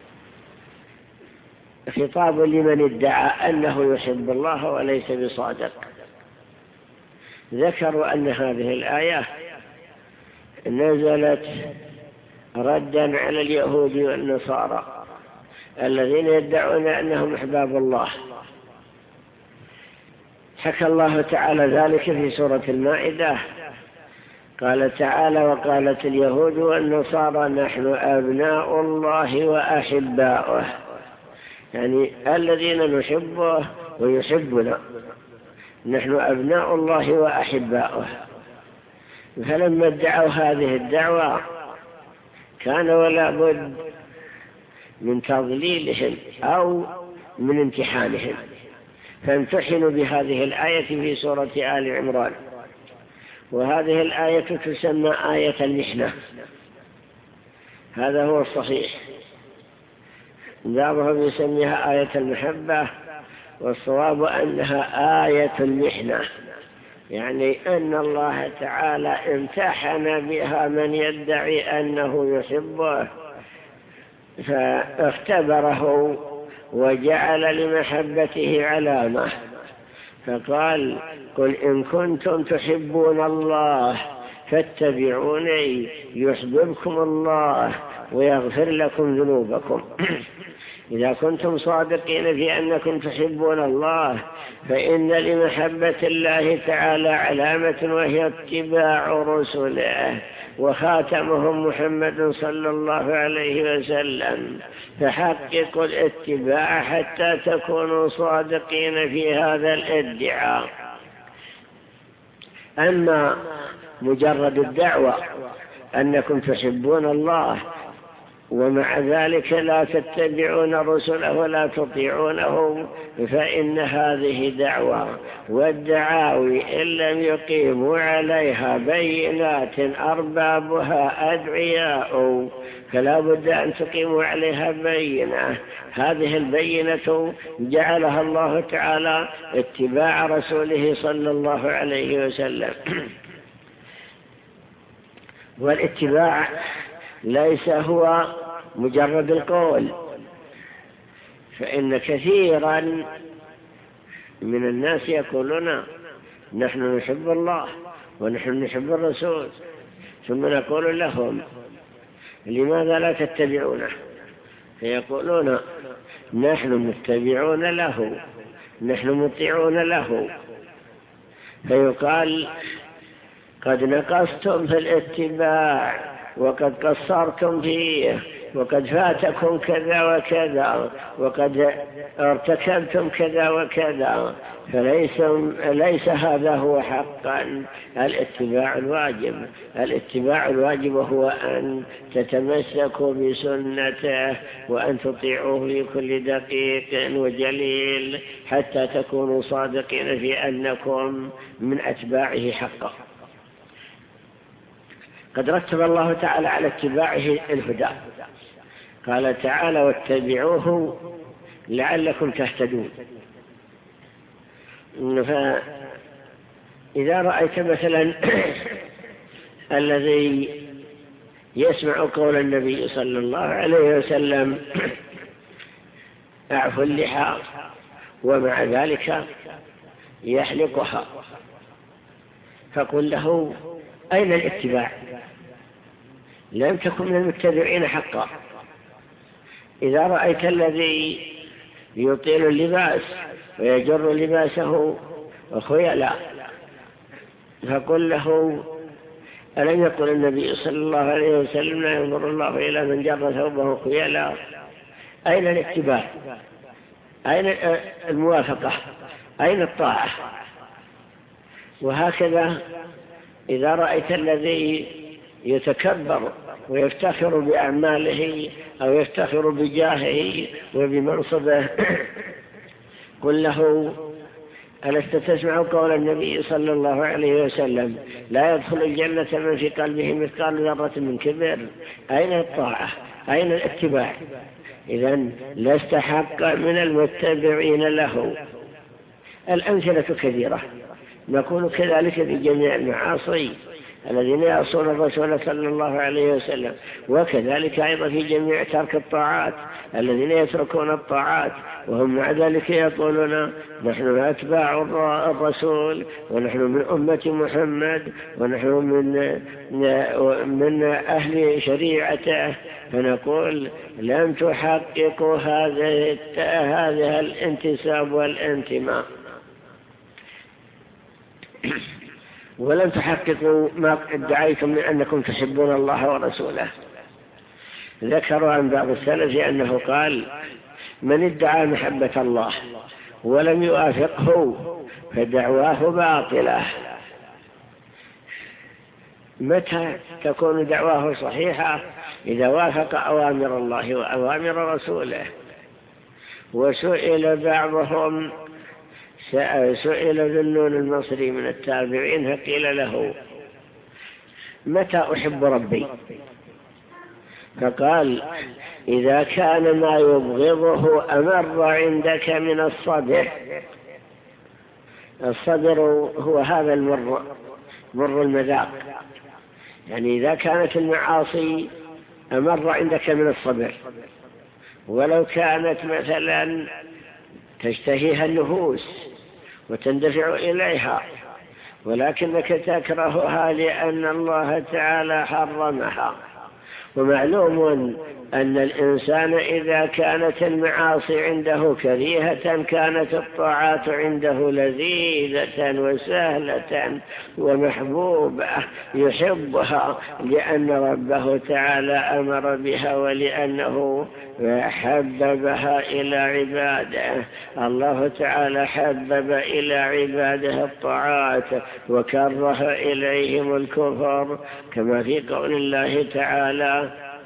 خطاب لمن ادعى أنه يحب الله وليس بصادق. ذكروا أن هذه الآية نزلت ردا على اليهود والنصارى الذين يدعون أنهم أحباب الله. حكى الله تعالى ذلك في سورة المائدة، قال تعالى: وقالت اليهود والنصارى نحن أبناء الله وأحباؤه، يعني الذين نحبه ويحبنا، نحن أبناء الله وأحباؤه. فلما ادعوا هذه الدعوة كان ولا بد من تضليلهم أو من امتحانهم، فامتحنوا بهذه الآية في سورة آل عمران. وهذه الآية تسمى آية المحنة، هذا هو الصحيح. بعضهم يسميها آية المحبة، والصواب أنها آية المحنة، يعني أن الله تعالى امتحن بها من يدعي أنه يحبه فاختبره وجعل لمحبته علامة، فقال: قل إن كنتم تحبون الله فاتبعوني يحببكم الله ويغفر لكم ذنوبكم. إذا كنتم صادقين في أنكم تحبون الله فإن لمحبة الله تعالى علامة، وهي اتباع رسله، وخاتمهم محمد صلى الله عليه وسلم، فحققوا الاتباع حتى تكونوا صادقين في هذا الادعاء. أما مجرد الدعوة أنكم تحبون الله ومع ذلك لا تتبعون رسله ولا تطيعونه فإن هذه دعوة، والدعاوي إن لم يقيموا عليها بينات أربابها أدعياء فلا بد أن تقيموا عليها بينة. هذه البينة جعلها الله تعالى اتباع رسوله صلى الله عليه وسلم. والاتباع ليس هو مجرد القول، فإن كثيرا من الناس يقولون نحن نحب الله ونحن نحب الرسول، ثم نقول لهم لماذا لا تتبعونه؟ فيقولون نحن متبعون له، نحن مطيعون له، فيقال قد نقصتم في الاتباع وقد قصرتم فيه، وقد فاتكم كذا وكذا، وقد ارتكبتم كذا وكذا، فليس هذا هو حقا الاتباع الواجب. الاتباع الواجب هو أن تتمسكوا بسنته وأن تطيعوه في كل دقيق وجليل حتى تكونوا صادقين في أنكم من أتباعه حقا. قد رتب الله تعالى على اتباعه الهدى، قال تعالى: واتبعوه لعلكم تهتدون. فإذا رأيت مثلا الذي يسمع قول النبي صلى الله عليه وسلم أعفوا اللحى ومع ذلك يحلقها، فقل له: أين الاتباع؟ لم تكن من المتبعين حقا. إذا رأيت الذي يطيل اللباس ويجر لباسه خيلا فقل له: ألم يقل النبي صلى الله عليه وسلم لا ينظر الله إلى من جر ثوبه خيلا؟ أين الاتباع؟ أين الموافقة؟ أين الطاعة؟ وهكذا إذا رأيت الذي يتكبر ويفتخر بأعماله أو يفتخر بجاهه وبمنصبه قل له: ألست تسمع قول النبي صلى الله عليه وسلم لا يدخل الجنة من في قلبه مثقال ذرة من كبر؟ أين الطاعة؟ أين الاتباع؟ إذن لست حقا من المتبعين له. الأمثلة كثيرة، نقول كذلك في جميع المعاصي الذين يعصون الرسول صلى الله عليه وسلم، وكذلك أيضا في جميع ترك الطاعات الذين يتركون الطاعات وهم مع ذلك يقولون نحن أتباع الرسول ونحن من أمة محمد ونحن من أهل شريعته، فنقول لم تحققوا هذا الانتساب والانتماء، ولم تحققوا ما ادعيتم من أنكم تحبون الله ورسوله. ذكروا عن بعض السلف أنه قال: من ادعى محبة الله ولم يوافقه فدعواه باطلة. متى تكون دعواه صحيحة؟ إذا وافق أوامر الله وأوامر رسوله. وسئل بعضهم، سئل ذنون المصري من التابعين فقيل له: متى أحب ربي؟ فقال: إذا كان ما يبغضه أمر عندك من الصبر. الصبر هو هذا المر، مر المذاق، يعني إذا كانت المعاصي أمر عندك من الصبر، ولو كانت مثلا تشتهيها النفوس وتندفع إليها، ولكنك تكرهها لأن الله تعالى حرمها. ومعلوم أن الإنسان إذا كانت المعاصي عنده كريهة كانت الطاعات عنده لذيذة وسهلة ومحبوبة يحبها، لأن ربه تعالى أمر بها ولأنه حببها إلى عباده. الله تعالى حبب إلى عباده الطاعات وكره إليهم الكفر، كما في قول الله تعالى: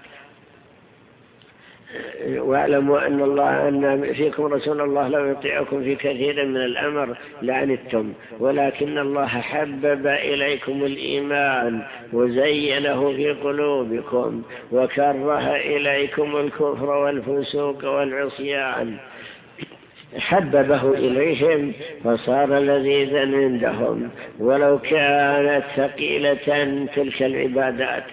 واعلموا أن فيكم رسول الله لو يطيعكم في كثير من الأمر لعنتم ولكن الله حبب إليكم الإيمان وزينه في قلوبكم وكره إليكم الكفر والفسوق والعصيان. حببه إليهم فصار لذيذا عندهم ولو كانت ثقيلة تلك العبادات.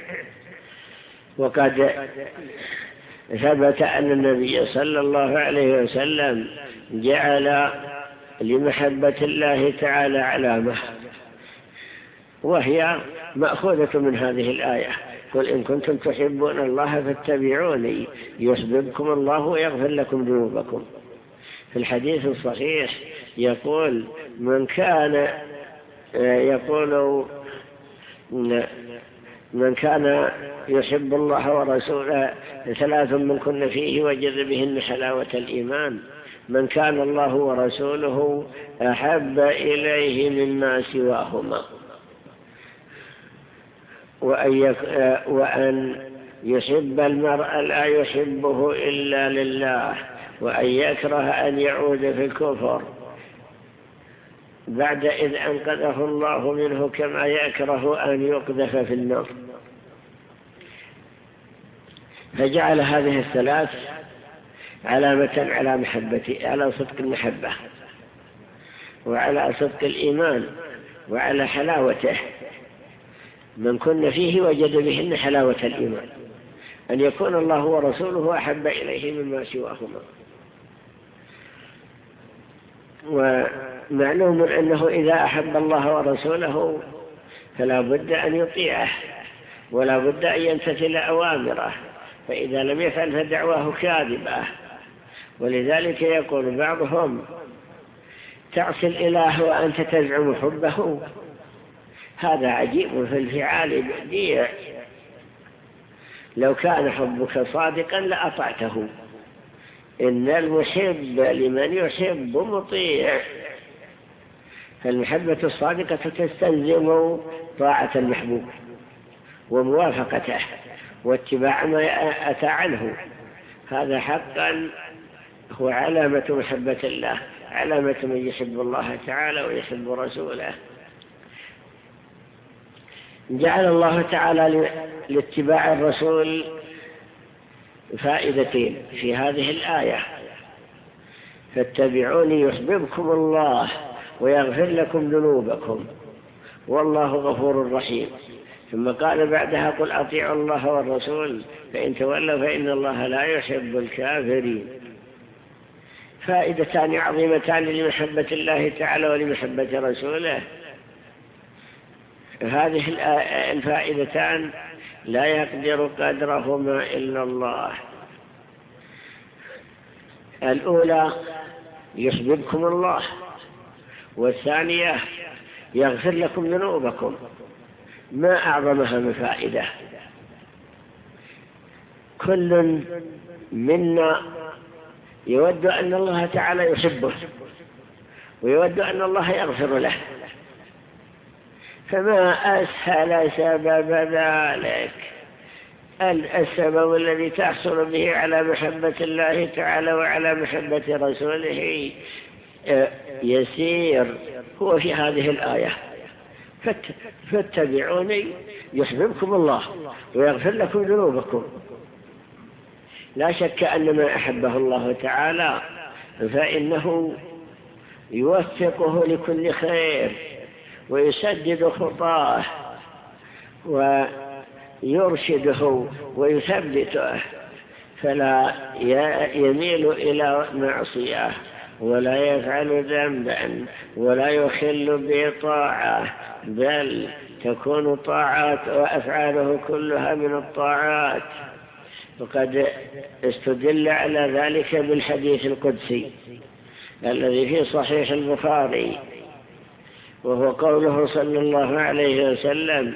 وقد ثبت أن النبي صلى الله عليه وسلم جعل لمحبة الله تعالى علامة، وهي مأخوذة من هذه الآية: قل إن كنتم تحبون الله فاتبعوني يحببكم الله ويغفر لكم ذنوبكم. في الحديث الصحيح يقول: من كان يحب الله ورسوله 3 من كن فيه وجد بهن حلاوة الإيمان: من كان الله ورسوله أحب إليه مما سواهما، وأن يحب المرء لا يحبه إلا لله، وأن يكره أن يعود في الكفر بعد إذ أنقذه الله منه كما يكره أن يقذف في النار. فجعل هذه الثلاث علامة على محبته، على صدق المحبة وعلى صدق الإيمان وعلى حلاوته. من كن فيه وجد بهن حلاوة الإيمان، أن يكون الله ورسوله أحب إليه مما سواهما. ومعلوم أنه إذا أحب الله ورسوله فلا بد أن يطيعه ولا بد أن يمتثل أوامره، فإذا لم يفعل فدعواه كاذبة. ولذلك يقول بعضهم: تعصي الإله وأنت تزعم حبه. هذا عجيب في الفعال بديع. لو كان حبك صادقا لأطعته. إن المحب لمن يحب مطيع. فالمحبة الصادقة تستلزم طاعة المحبوب وموافقته واتباع ما أتى عنه. هذا حقا هو علامة محبة الله، علامة من يحب الله تعالى ويحب رسوله. جعل الله تعالى لاتباع الرسول فائدتين في هذه الآية: فاتبعوني يحببكم الله ويغفر لكم ذنوبكم والله غفور رحيم. ثم قال بعدها: قل أطيعوا الله والرسول فإن تولوا فإن الله لا يحب الكافرين. فائدتان عظيمتان لمحبة الله تعالى ولمحبة رسوله. هذه الفائدتان لا يقدر قدرهما إلا الله. الأولى يحببكم الله، والثانية يغفر لكم ذنوبكم. ما أعظمها من فائدة. كل منا يود أن الله تعالى يحبه ويود أن الله يغفر له، فما أسهل سبب ذلك السبب الذي تحصل به على محبة الله تعالى وعلى محبة رسوله يسير، هو في هذه الآية: فاتبعوني يحببكم الله ويغفر لكم ذنوبكم. لا شك أن من أحبه الله تعالى فإنه يوفقه لكل خير ويسدد خطاه ويرشده ويثبته، فلا يميل إلى معصية ولا يفعل ذنبا ولا يخل بطاعة، بل تكون طاعات وأفعاله كلها من الطاعات. وقد استدل على ذلك بالحديث القدسي الذي في صحيح البخاري، وهو قوله صلى الله عليه وسلم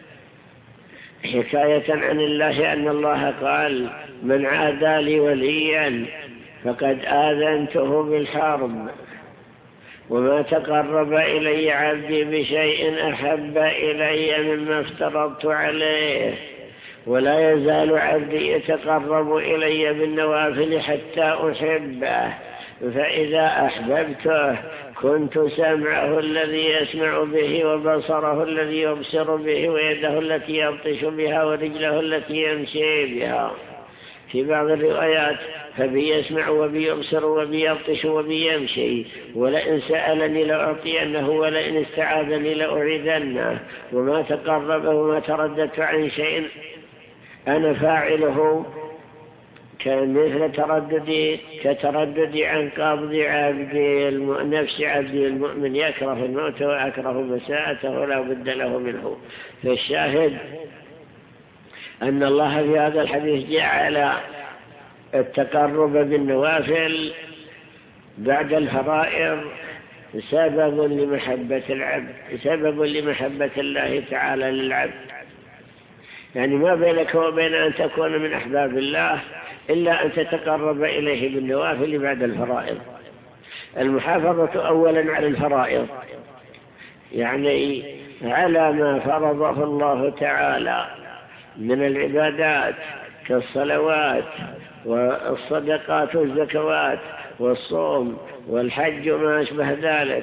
حكاية عن الله أن الله قال: من عادى لي وليا فقد آذنته بالحرب، وما تقرب إلي عبدي بشيء أحب إلي مما افترضت عليه، ولا يزال عبدي يتقرب إلي بالنوافل حتى أحبه، فإذا أحببته كنت سمعه الذي يسمع به وبصره الذي يبصر به ويده التي يبطش بها ورجله التي يمشي بها. في بعض الروايات: فبي يسمع وبي يبصر وبي يبطش وبي يمشي، ولئن سألني لأعطينه ولئن استعاذني لأعيذنه، وما تقرب وما ترددت عن شيء أنا فاعله كمثل كترددي عن قبض نفس عبدي المؤمن يكره الموت وأكره مساءته ولا بد له منه. فالشاهد أن الله في هذا الحديث جعل التقرب بالنوافل بعد الفرائض سبب لمحبة العبد، سبب لمحبة الله تعالى للعبد. يعني ما بينك وبين أن تكون من أحباب الله إلا أن تتقرب إليه بالنوافل بعد الفرائض. المحافظة أولا على الفرائض، يعني على ما فرضه الله تعالى من العبادات كالصلوات والصدقات والزكوات والصوم والحج وما أشبه ذلك،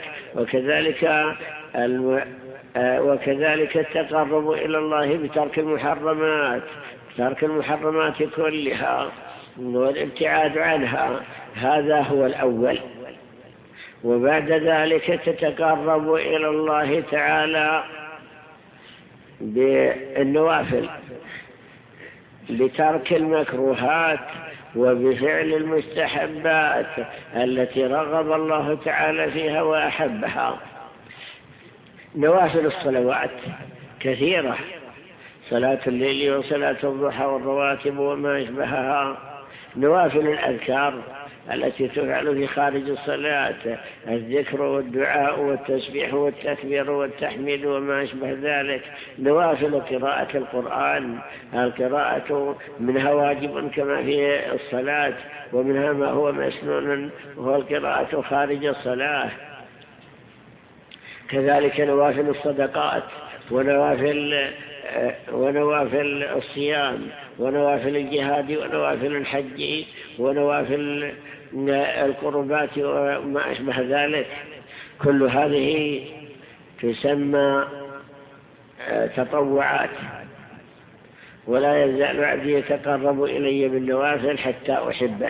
وكذلك التقرب إلى الله بترك المحرمات، ترك المحرمات كلها والابتعاد عنها، هذا هو الأول. وبعد ذلك تتقرب إلى الله تعالى بالنوافل بترك المكروهات وبفعل المستحبات التي رغب الله تعالى فيها وأحبها. نوافل الصلوات كثيرة: صلاة الليل وصلاة الضحى والرواتب وما يشبهها. نوافل الأذكار التي تفعل في خارج الصلاة: الذكر والدعاء والتسبيح والتكبير والتحميد وما يشبه ذلك. نوافل قراءة القرآن، القراءة منها واجب كما في الصلاة، ومنها ما هو مسنون وهو القراءة خارج الصلاة. كذلك نوافل الصدقات ونوافل الصيام ونوافل الجهاد ونوافل الحج ونوافل القربات وما أشبه ذلك. كل هذه تسمى تطوعات. ولا يزال عبدي يتقرب إلي بالنوافل حتى أحبه.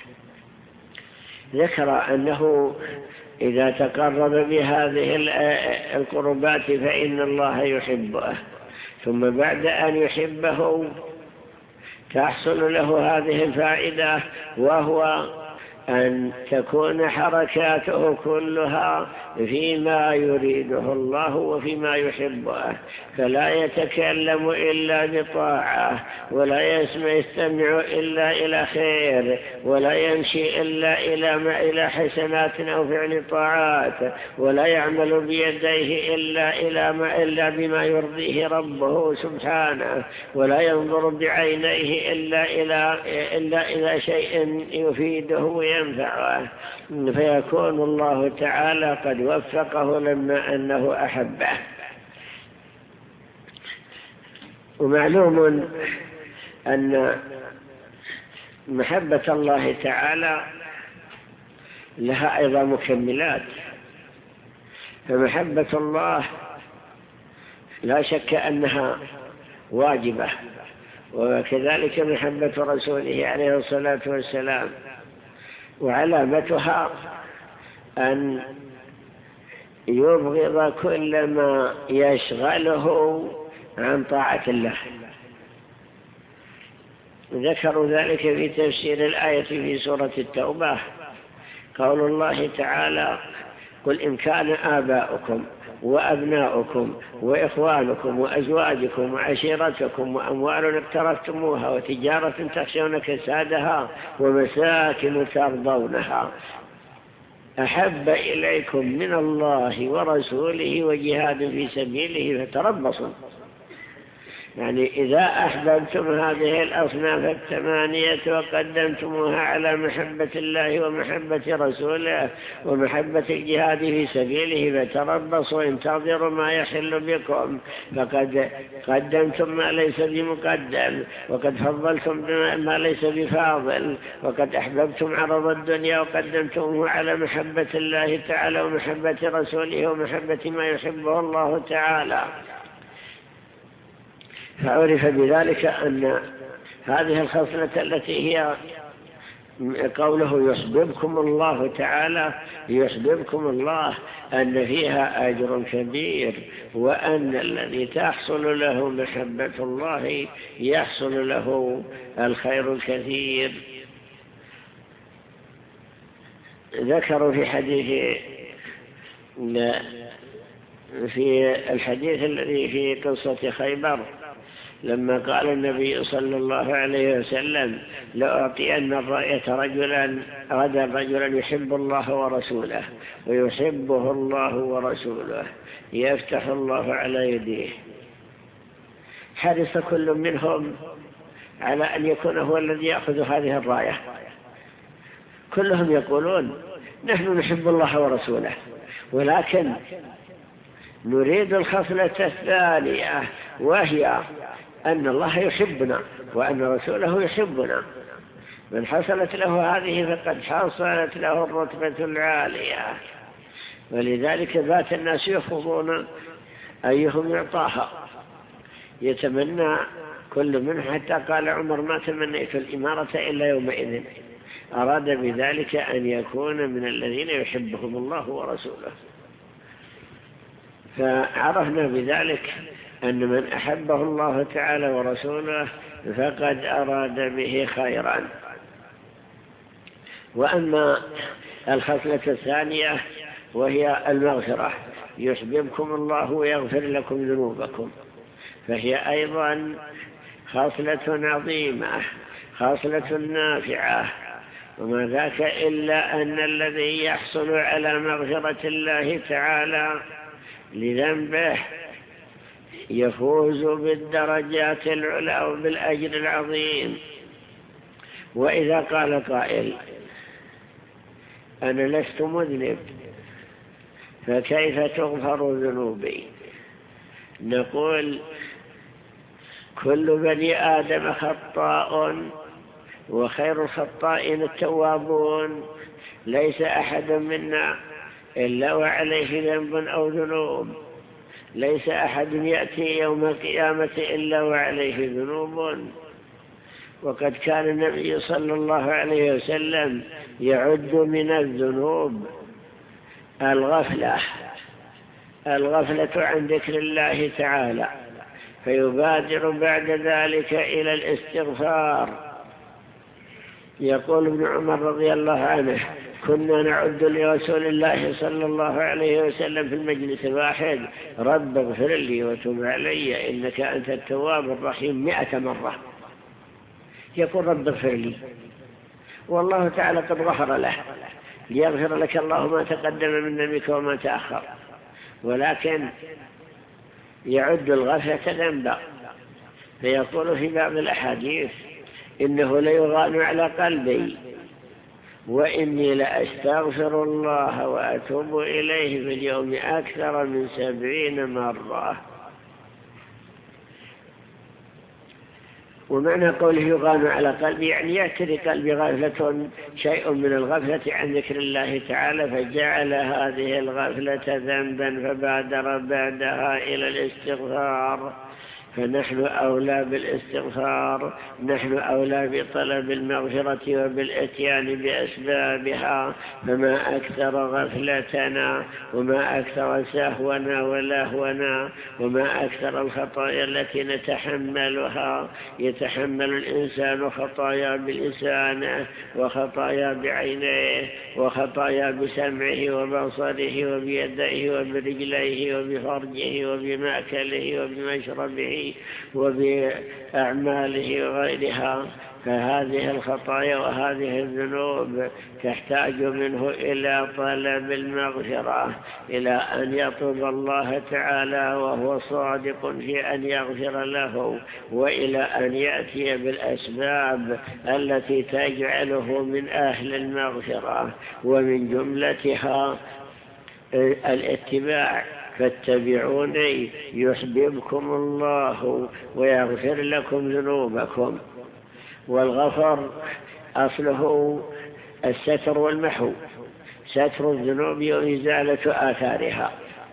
ذكر أنه إذا تقرب بهذه القربات فإن الله يحبه، ثم بعد أن يحبه تحصل له هذه الفائدة، وهو أن تكون حركاته كلها فيما يريده الله وفيما يحبه، فلا يتكلم إلا بطاعة، ولا يستمع إلا إلى خير، ولا يمشي إلا إلى حسنات أو فعل طاعات، ولا يعمل بيديه إلا بما يرضيه ربه سبحانه، ولا ينظر بعينيه إلا إلى شيء يفيده وينفعه، فيكون الله تعالى قد وفقه لما أنه أحبه. ومعلوم أن محبة الله تعالى لها أيضا مكملات، فمحبة الله لا شك أنها واجبة، وكذلك محبة رسوله عليه الصلاة والسلام، وعلامتها أن يبغض كل ما يشغله عن طاعة الله. ذكروا ذلك في تفسير الآية في سورة التوبة، قول الله تعالى: قل إن كان آباؤكم وأبناؤكم وإخوانكم وأزواجكم وعشيرتكم وأموال اقترفتموها وتجارة تخشون كسادها ومساكن ترضونها أحب إليكم من الله ورسوله وجهاد في سبيله فتربصوا. يعني إذا أحببتم هذه الأصناف الثمانية وقدمتموها على محبة الله ومحبة رسوله ومحبة الجهاد في سبيله فتربصوا انتظروا ما يحل بكم، فقد قدمتم ما ليس بمقدم، وقد فضلتم ما ليس بفاضل، وقد أحببتم عرض الدنيا وقدمتموه على محبة الله تعالى ومحبة رسوله ومحبة ما يحبه الله تعالى. فعرف بذلك أن هذه الخصلة التي هي قوله يحببكم الله تعالى، يحببكم الله، أن فيها أجر كبير، وأن الذي تحصل له محبة الله يحصل له الخير الكثير. ذكروا في الحديث الذي في قصة خيبر لما قال النبي صلى الله عليه وسلم: لأعطين الراية غدا رجلا يحب الله ورسوله ويحبه الله ورسوله يفتح الله على يديه. حرص كل منهم على أن يكون هو الذي يأخذ هذه الراية. كلهم يقولون: نحن نحب الله ورسوله، ولكن نريد الخصلة الثانية، وهي أن الله يحبنا وأن رسوله يحبنا. من حصلت له هذه فقد حصلت له الرتبة العالية. ولذلك بات الناس يخوضون أيهم يعطاها، يتمنى كل منه، حتى قال عمر: ما تمنيت الإمارة إلا يومئذ. أراد بذلك أن يكون من الذين يحبهم الله ورسوله. فعرفنا بذلك أن من أحبه الله تعالى ورسوله فقد أراد به خيرا. وأما الخصلة الثانية وهي المغفرة، يحببكم الله ويغفر لكم ذنوبكم، فهي أيضا خصلة عظيمة، خصلة نافعة. وما ذاك إلا أن الذي يحصل على مغفرة الله تعالى لذنبه يفوز بالدرجات العلى وبالأجر العظيم. وإذا قال قائل: أنا لست مذنب فكيف تغفر ذنوبي؟ نقول: كل بني آدم خطاء وخير الخطائين التوابون. ليس أحد منا إلا وعليه ذنب أو ذنوب، ليس أحد يأتي يوم القيامة إلا وعليه ذنوب. وقد كان النبي صلى الله عليه وسلم يعد من الذنوب الغفلة عن ذكر الله تعالى، فيبادر بعد ذلك إلى الاستغفار. يقول ابن عمر رضي الله عنه: كنا نعد لرسول الله صلى الله عليه وسلم في المجلس الواحد: رب اغفر لي وتب علي إنك أنت التواب الرحيم 100 مرة. يقول: رب اغفر لي، والله تعالى قد غفر له، ليغفر لك الله ما تقدم من ذنبك وما تأخر، ولكن يعد الغفلة ذنبا. فيقول في بعض الأحاديث: إنه ليغان على قلبي وإني لأستغفر الله وأتوب إليه في اليوم أكثر من 70 مرة. ومعنى قوله يغان على قلبي يعني يعتري قلبي غفلة شيء من الغفلة عن ذكر الله تعالى، فجعل هذه الغفلة ذنبا فبادر بعدها إلى الاستغفار. فنحن أولى بالاستغفار، نحن أولى بطلب المغفرة وبالاتيان بأسبابها. فما أكثر غفلتنا وما أكثر سهونا ولهونا وما أكثر الخطايا التي نتحملها. يتحمل الإنسان خطايا بلسانه وخطايا بعينيه وخطايا بسمعه وبصره وبيديه وبرجليه وبفرجه وبمأكله وبمشربه وبأعماله وغيرها. فهذه الخطايا وهذه الذنوب تحتاج منه إلى طلب المغفرة، إلى أن يطلب الله تعالى وهو صادق في أن يغفر له، وإلى أن يأتي بالأسباب التي تجعله من أهل المغفرة، ومن جملتها الاتباع. فاتبعوني يحببكم الله ويغفر لكم ذنوبكم. والغفر أصله الستر والمحو، ستر الذنوب وإزالة آثارها.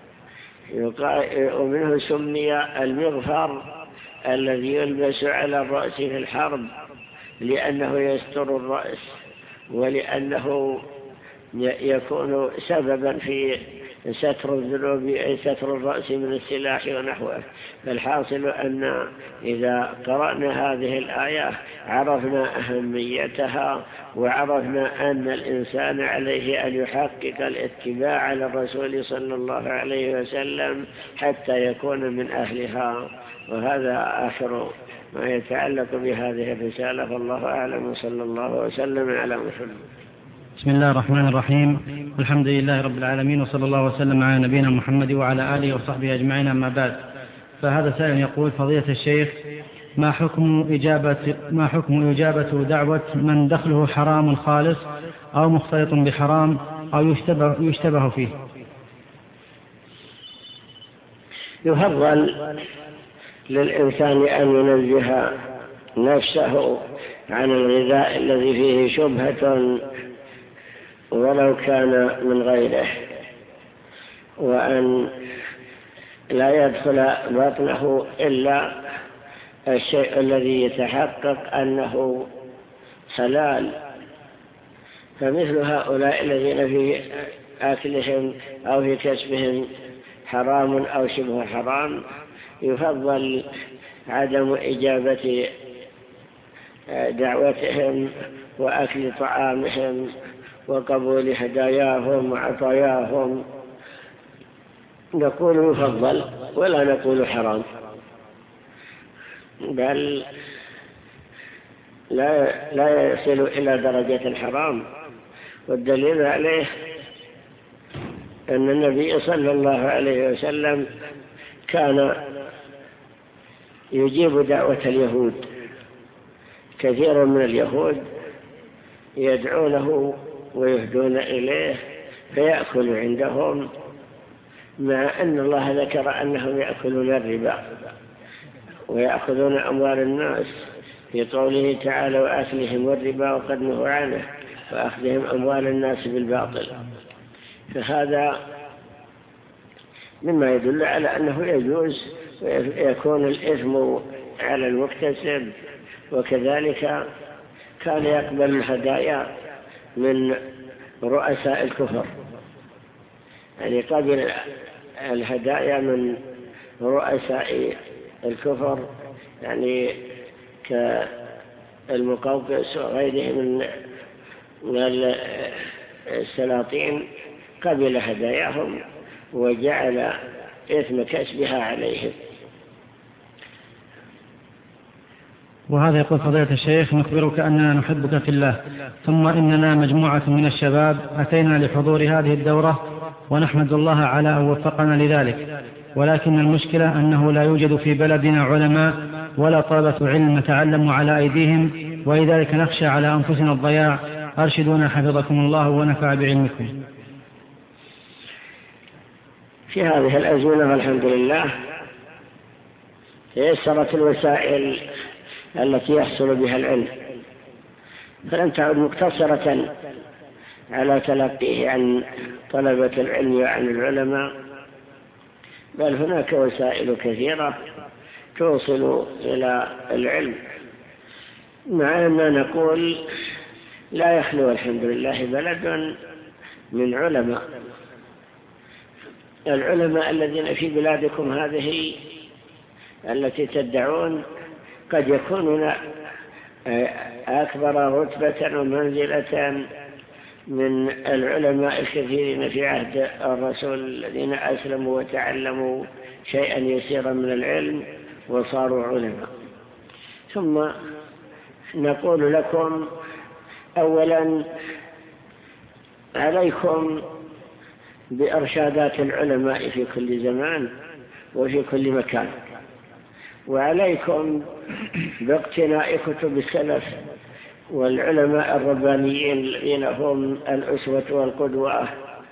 ومنه سمي المغفر الذي يلبس على الرأس في الحرب، لأنه يستر الرأس ولأنه يكون سببا في ستر الذنوب، أي ستر الرأس من السلاح ونحوه. فالحاصل أن إذا قرأنا هذه الآية عرفنا أهميتها، وعرفنا أن الإنسان عليه أن يحقق الاتباع للرسول صلى الله عليه وسلم حتى يكون من أهلها. وهذا آخر ما يتعلق بهذه الرسالة، فالله أعلم، وصلى الله وسلم على محمد. بسم الله الرحمن الرحيم، الحمد لله رب العالمين، وصلى الله وسلم على نبينا محمد وعلى آله وصحبه أجمعين. أما بعد، فهذا سائل يقول: فضيلة الشيخ، ما حكم إجابة دعوة من دخله حرام خالص أو مختلط بحرام أو يشتبه فيه؟ يفضل للإنسان أن ينزه نفسه عن الغذاء الذي فيه شبهة ولو كان من غيره، وأن لا يدخل بطنه إلا الشيء الذي يتحقق أنه حلال. فمثل هؤلاء الذين في أكلهم أو في كسبهم حرام أو شبه حرام يفضل عدم إجابة دعوتهم وأكل طعامهم وقبول هداياهم وعطاياهم. نقول يفضل ولا نقول حرام، بل لا يصل إلى درجة الحرام. والدليل عليه أن النبي صلى الله عليه وسلم كان يجيب دعوة اليهود. كثير من اليهود يدعونه ويهدون إليه فيأكل عندهم، مع أن الله ذكر أنهم يأكلون الربا ويأخذون أموال الناس في قوله تعالى: وأكلهم الربا وقد نهوا عنه وأخذهم أموال الناس بالباطل. فهذا مما يدل على أنه يجوز ويكون الإثم على المكتسب. وكذلك كان يقبل الهدايا من رؤساء الكفر، يعني قبل الهدايا من رؤساء الكفر، يعني كالمقوقس وغيره من السلاطين، قبل هداياهم وجعل إثم كسبها عليهم. وهذا يقول: فضيلة الشيخ، نخبرك أننا نحبك في الله، ثم إننا مجموعة من الشباب أتينا لحضور هذه الدورة ونحمد الله على أن وفقنا لذلك، ولكن المشكلة أنه لا يوجد في بلدنا علماء ولا طلبة علم نتعلم على أيديهم، ولذلك نخشى على أنفسنا الضياع. أرشدونا حفظكم الله ونفع بعلمكم. في هذه الأزمنة والحمد لله تيسرت الوسائل التي يحصل بها العلم، فلم تعد مقتصرة على تلقيه عن طلبة العلم وعن العلماء، بل هناك وسائل كثيرة توصل إلى العلم، مع أننا نقول لا يخلو الحمد لله بلد من علماء. العلماء الذين في بلادكم هذه التي تدعون قد يكونون أكبر رتبة ومنزلة من العلماء الكثيرين في عهد الرسول الذين أسلموا وتعلموا شيئا يسيرا من العلم وصاروا علماء. ثم نقول لكم أولا عليكم بإرشادات العلماء في كل زمان وفي كل مكان، وعليكم باقتناء كتب السلف والعلماء الربانيين الذين هم الأسوة والقدوة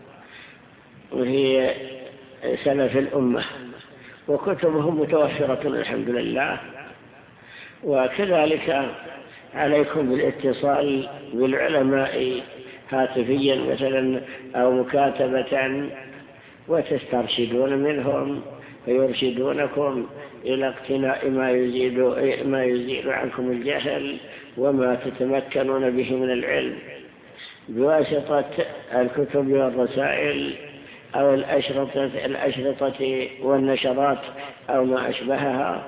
وهي سلف الأمة، وكتبهم متوفرة الحمد لله. وكذلك عليكم بالاتصال بالعلماء هاتفيا مثلا أو مكاتبة، وتسترشدون منهم فيرشدونكم إلى اقتناء ما يزيل عنكم الجهل وما تتمكنون به من العلم بواسطة الكتب والرسائل أو الأشرطة والنشرات أو ما أشبهها،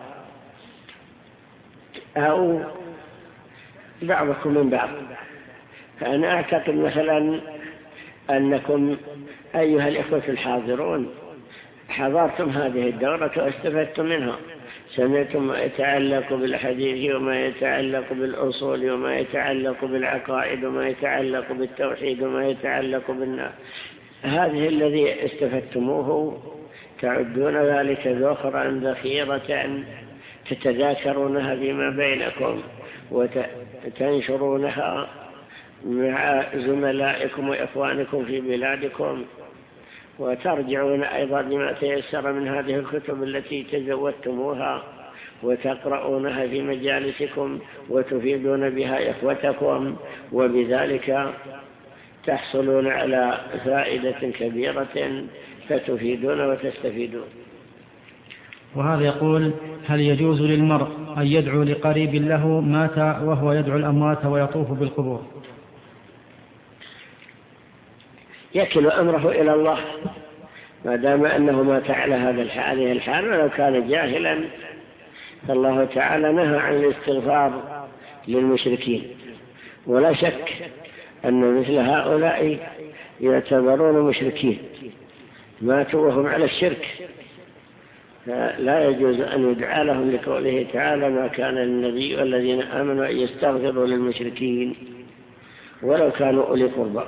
أو بعضكم من بعض. فأنا أعتقد مثلا أنكم أيها الإخوة الحاضرون حضرتم هذه الدورة واستفدتم منها، سمعتم ما يتعلق بالحديث وما يتعلق بالأصول وما يتعلق بالعقائد وما يتعلق بالتوحيد وما يتعلق بالنار. هذه الذي استفدتموه تعدون ذلك ذخرا ذخيرة تتذاكرونها فيما بينكم وتنشرونها مع زملائكم وإخوانكم في بلادكم، وترجعون أيضا بما تيسر من هذه الكتب التي تزودتموها وتقرؤونها في مجالسكم وتفيدون بها إخوتكم، وبذلك تحصلون على فائدة كبيرة فتفيدون وتستفيدون. وهذا يقول: هل يجوز للمرء أن يدعو لقريب له مات وهو يدعو الأموات ويطوف بالقبور؟ يكل أمره إلى الله ما دام أنه مات على هذه الحال، ولو كان جاهلا فالله تعالى نهى عن الاستغفار للمشركين، ولا شك أن مثل هؤلاء يعتبرون مشركين ماتوا وهم على الشرك، فلا يجوز أن يدعى لهم لقوله تعالى: ما كان للنبي والذين آمنوا أن يستغفروا للمشركين ولو كانوا أولي قربى.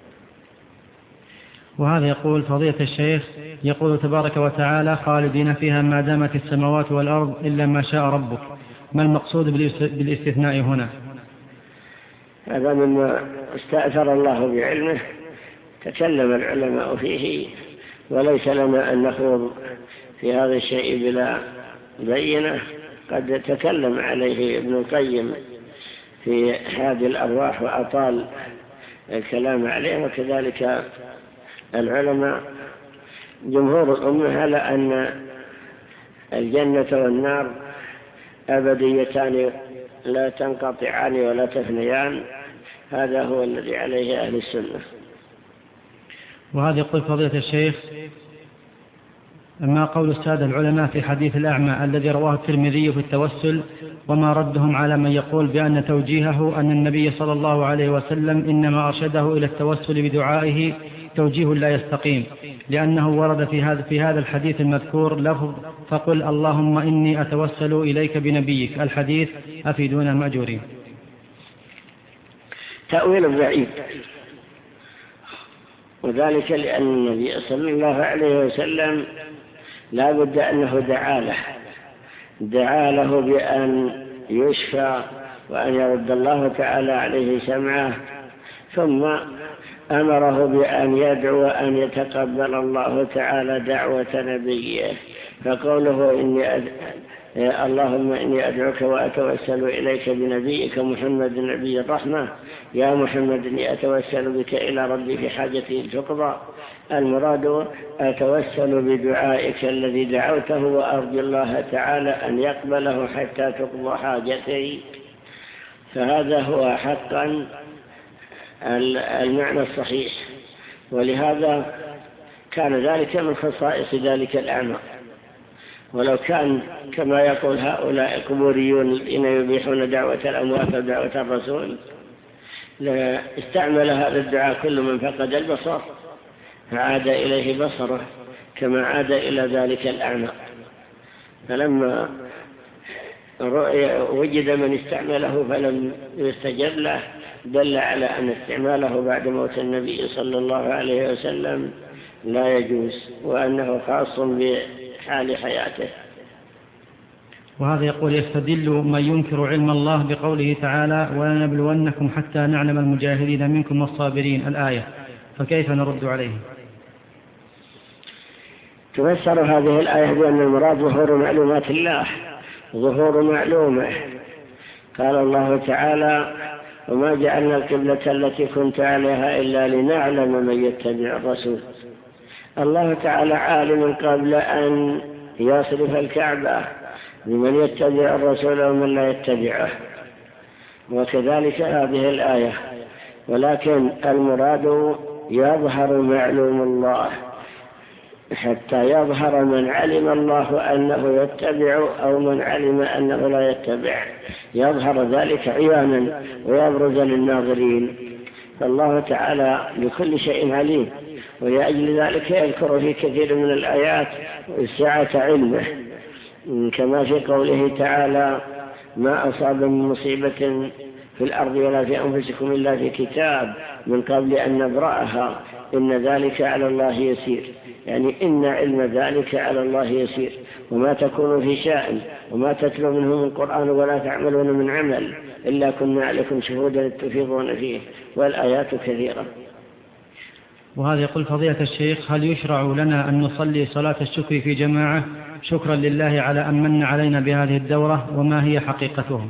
وهذا يقول: فضيلة الشيخ، يقول تبارك وتعالى: خالدين فيها ما دامت السماوات والأرض إلا ما شاء ربك، ما المقصود بالاستثناء هنا؟ هذا مما استأثر الله بعلمه تكلم العلماء فيه، وليس لنا أن نخوض في هذا الشيء بلا بينة. قد تكلم عليه ابن القيم في هذه الأرواح وأطال الكلام عليه، وكذلك العلماء جمهور الأمة على أن الجنة والنار أبديتان لا تنقطعان ولا تفنيان. هذا هو الذي عليه أهل السنة. وهذا يقول: فضيلة الشيخ، ما قول السادة العلماء في حديث الأعمى الذي رواه الترمذي في التوسل، وما ردهم على من يقول بأن توجيهه أن النبي صلى الله عليه وسلم إنما أرشده إلى التوسل بدعائه توجيه لا يستقيم، لأنه ورد في هذا الحديث المذكور لفظ: فقل اللهم إني أتوسل إليك بنبيك، الحديث أفيدون المأجورين. تأويل بعيد، وذلك لأن النبي صلى الله عليه وسلم لا بد أنه دعا له بأن يشفى وأن يرد الله تعالى عليه سمعه، ثم أمره بأن يدعو أن يتقبل الله تعالى دعوة نبيه. فقوله اللهم إني أدعوك وأتوسل إليك بنبيك محمد نبي الرحمة، يا محمد إني أتوسل بك إلى ربي في حاجتي تقضى. المراد أتوسل بدعائك الذي دعوته وأرجو الله تعالى أن يقبله حتى تقضى حاجتي. فهذا هو حقا المعنى الصحيح، ولهذا كان ذلك من خصائص ذلك الأعمى. ولو كان كما يقول هؤلاء القبوريون الذين يبيحون دعوة الأموات ودعوة الرسول، استعمل هذا الدعاء كل من فقد البصر فعاد إليه بصره كما عاد إلى ذلك الأعمى. فلما وجد من استعمله فلم يستجب له دل على أن استعماله بعد موت النبي صلى الله عليه وسلم لا يجوز، وأنه خاص بحال حياته. وهذا يقول يستدل من ينكر علم الله بقوله تعالى ولنبلونكم حتى نعلم المجاهدين منكم والصابرين الآية، فكيف نرد عليه؟ تفسر هذه الآية بأن المراد ظهور معلومات الله، ظهور معلومه. قال الله تعالى وما جعلنا القبلة التي كنت عليها إلا لنعلم من يتبع الرسول. الله تعالى عالم قبل أن يصرف الكعبة بمن يتبع الرسول ومن لا يتبعه، وكذلك هذه الآية. ولكن المراد يظهر معلوم الله حتى يظهر من علم الله أنه يتبع أو من علم أنه لا يتبع، يظهر ذلك عيانا ويبرز للناظرين. فالله تعالى بكل شيء عليم، ولأجل ذلك يذكر في كثير من الآيات سعة علمه، كما في قوله تعالى ما أصاب من مصيبة في الأرض ولا في أنفسكم إلا في كتاب من قبل أن نبرأها إن ذلك على الله يسير. يعني إن علم ذلك على الله يسير. وما تكون في شأن وما تتلو منه من قرآن ولا تعملون من عمل إلا كنا عليكم شهودا تفيضون فيه، والآيات كثيرة. وهذا يقول فضيلة الشيخ هل يشرع لنا أن نصلي صلاة الشكر في جماعة شكرا لله على أن من علينا بهذه الدورة، وما هي حقيقتهم؟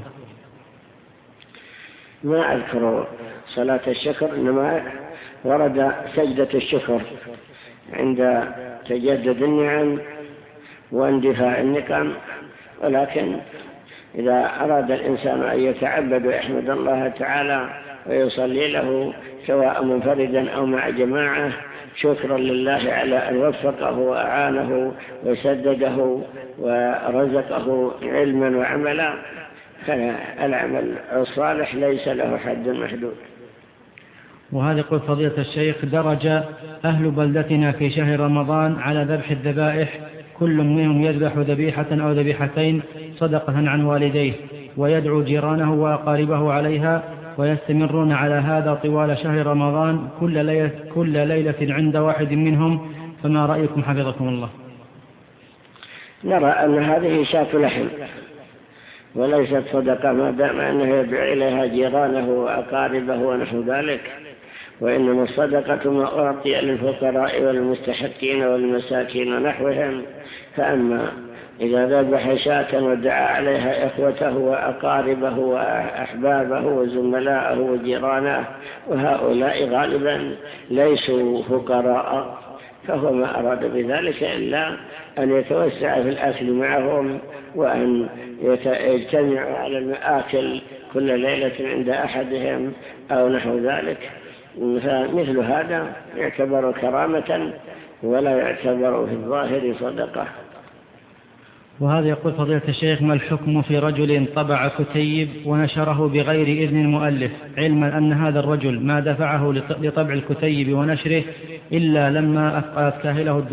ما أذكر صلاة الشكر، إنما ورد سجدة الشكر عند تجدد النعم واندفاع النقم. ولكن إذا أراد الإنسان أن يتعبد ويحمد الله تعالى ويصلي له سواء منفردا أو مع جماعة شكرا لله على أن وفقه وأعانه وسدده ورزقه علما وعملا، فالعمل الصالح ليس له حد محدود. وهذا يقول فضيلة الشيخ درج أهل بلدتنا في شهر رمضان على ذبح الذبائح، كل منهم يذبح ذبيحة أو ذبيحتين صدقة عن والديه، ويدعو جيرانه وأقاربه عليها، ويستمرون على هذا طوال شهر رمضان كل ليلة عند واحد منهم، فما رأيكم حفظكم الله؟ نرى أن هذه شاة لحم وليست صدقة، ما دام أنه يدعو إليها جيرانه وأقاربه ونحو ذلك، وإنما الصدقة ما أعطي للفقراء والمستحقين والمساكين ونحوهم. فأما إذا ذبح شاة ودعا عليها إخوته وأقاربه وأحبابه وزملاءه وجيرانه، وهؤلاء غالبا ليسوا فقراء، فهو ما أراد بذلك إلا أن يتوسع في الأكل معهم وأن يجتمعوا على المآكل كل ليلة عند أحدهم أو نحو ذلك. فمثل هذا يعتبر كرامة ولا يعتبر في الظاهر صدقة. وهذا يقول فضيلة الشيخ ما الحكم في رجل طبع كتيب ونشره بغير إذن المؤلف، علما أن هذا الرجل ما دفعه لطبع الكتيب ونشره إلا لما أثقلت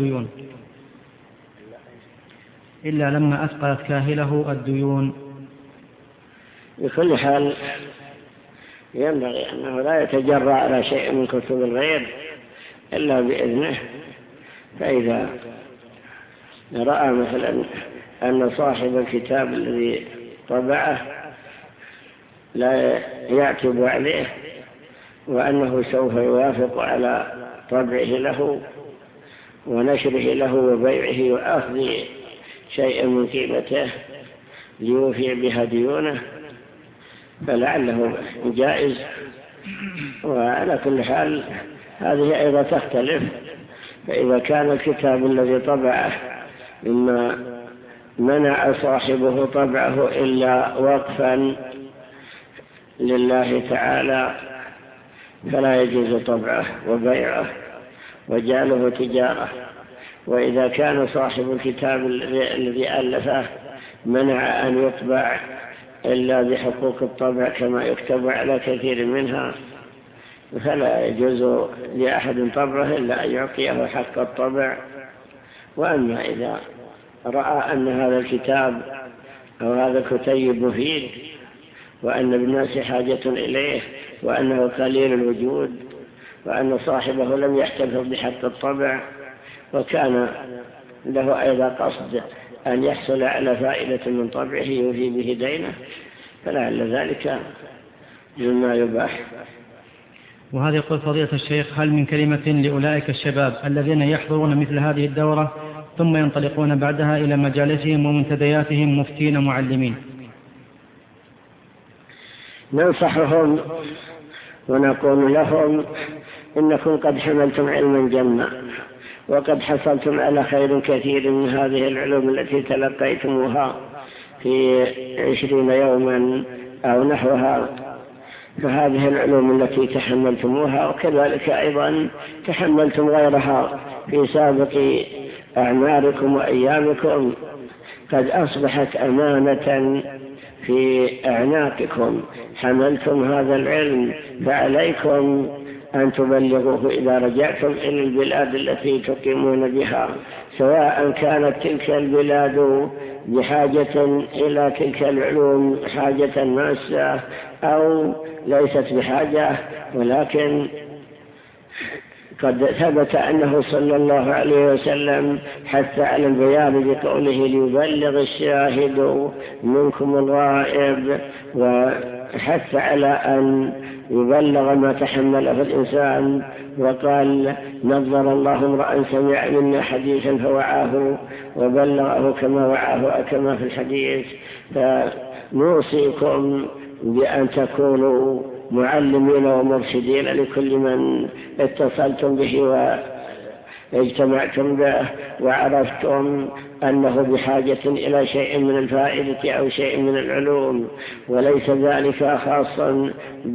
كاهله الديون؟ بكل حال ينبغي أنه لا يتجرأ على شيء من كتب الغير إلا بإذنه. فإذا رأى مثلا أن صاحب الكتاب الذي طبعه لا يعتب عليه وأنه سوف يوافق على طبعه له ونشره له وبيعه وأخذ شيء من قيمته، ليوفي بها ديونه فلعله جائز. وعلى كل حال هذه أيضا تختلف، فإذا كان الكتاب الذي طبعه مما منع صاحبه طبعه إلا وقفا لله تعالى فلا يجوز طبعه وبيعه وجعله تجارة. وإذا كان صاحب الكتاب الذي ألفه منع أن يطبع إلا بحقوق الطبع كما يكتب على كثير منها فلا يجوز لأحد طبعه إلا أن يعطيه حق الطبع. وأما إذا رأى أن هذا الكتاب أو هذا الكتيب مفيد وأن بالناس حاجة إليه وأنه قليل الوجود وأن صاحبه لم يحتفظ بحق الطبع وكان له أيضا قصد أن يحصل على فائدة من طبعه يوفي به دينه فلعل ذلك مما يباح. وهذا يقول فضيلة الشيخ: هل من كلمة لأولئك الشباب الذين يحضرون مثل هذه الدورة ثم ينطلقون بعدها إلى مجالسهم ومنتدياتهم مفتين معلمين؟ ننصحهم ونقول لهم: إنكم قد حملتم علما جما وقد حصلتم على خير كثير من هذه العلوم التي تلقيتموها في 20 يوما أو نحوها، فهذه العلوم التي تحملتموها وكذلك أيضا تحملتم غيرها في سابق أعماركم وأيامكم قد أصبحت أمانة في أعناقكم، حملتم هذا العلم فعليكم أن تبلغوه إذا رجعتم إلى البلاد التي تقيمون بها، سواء كانت تلك البلاد بحاجة إلى تلك العلوم حاجة ماسة أو ليست بحاجة، ولكن قد ثبت أنه صلى الله عليه وسلم حث على البيان بقوله: ليبلغ الشاهد منكم الغائب، وحث على أن يبلغ ما تحمله الإنسان، وقال: نظر الله امرأ سمع منا حديثا فوعاه وبلغه كما وعاه كما في الحديث. فنوصيكم بأن تكونوا معلمين ومرشدين لكل من اتصلتم به واجتمعتم به وعرفتم أنه بحاجة إلى شيء من الفائدة أو شيء من العلوم، وليس ذلك خاصا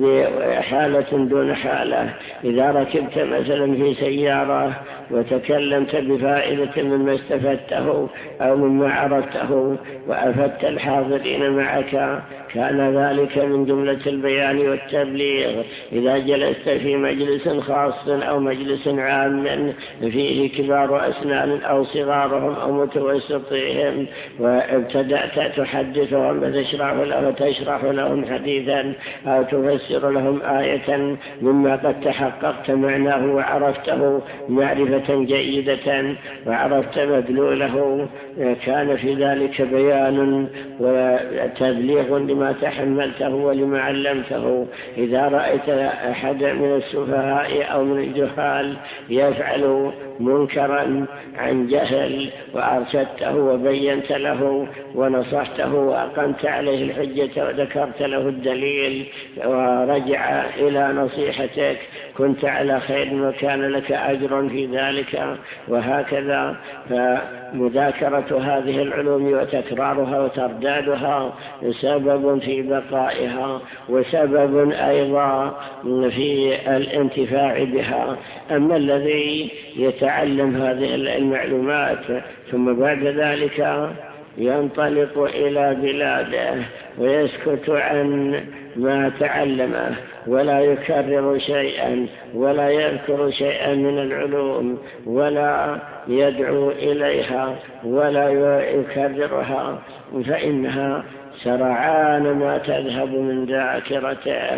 بحالة دون حالة. إذا ركبت مثلا في سيارة وتكلمت بفائدة مما استفدته أو مما عرفته وأفدت الحاضرين معك كان ذلك من جملة البيان والتبليغ. إذا جلست في مجلس خاص أو مجلس عام فيه كبار أسنان أو صغارهم أو متوسطيهم وابتدأت تحدثهم وتشرح لهم حديثا أو تفسر لهم آية مما قد تحققت معناه وعرفته معرفة جيدة وعرفت مدلوله، كان في ذلك بيان وتبليغ لما تحملته ولما علمته. إذا رأيت أحد من السفهاء أو من الجهال يفعل منكرا عن جهل وأرشدته وبينت له ونصحته وأقمت عليه الحجة وذكرت له الدليل ورجع إلى نصيحتك كنت على خير وكان لك أجر في ذلك. وهكذا فمذاكرة هذه العلوم وتكرارها وتردادها سبب في بقائها وسبب أيضا في الانتفاع بها. أما الذي يتعلم هذه المعلومات ثم بعد ذلك ينطلق إلى بلاده ويسكت عن ما تعلمه ولا يكرر شيئا ولا يذكر شيئا من العلوم ولا يدعو إليها ولا يكررها، فإنها سرعان ما تذهب من ذاكرته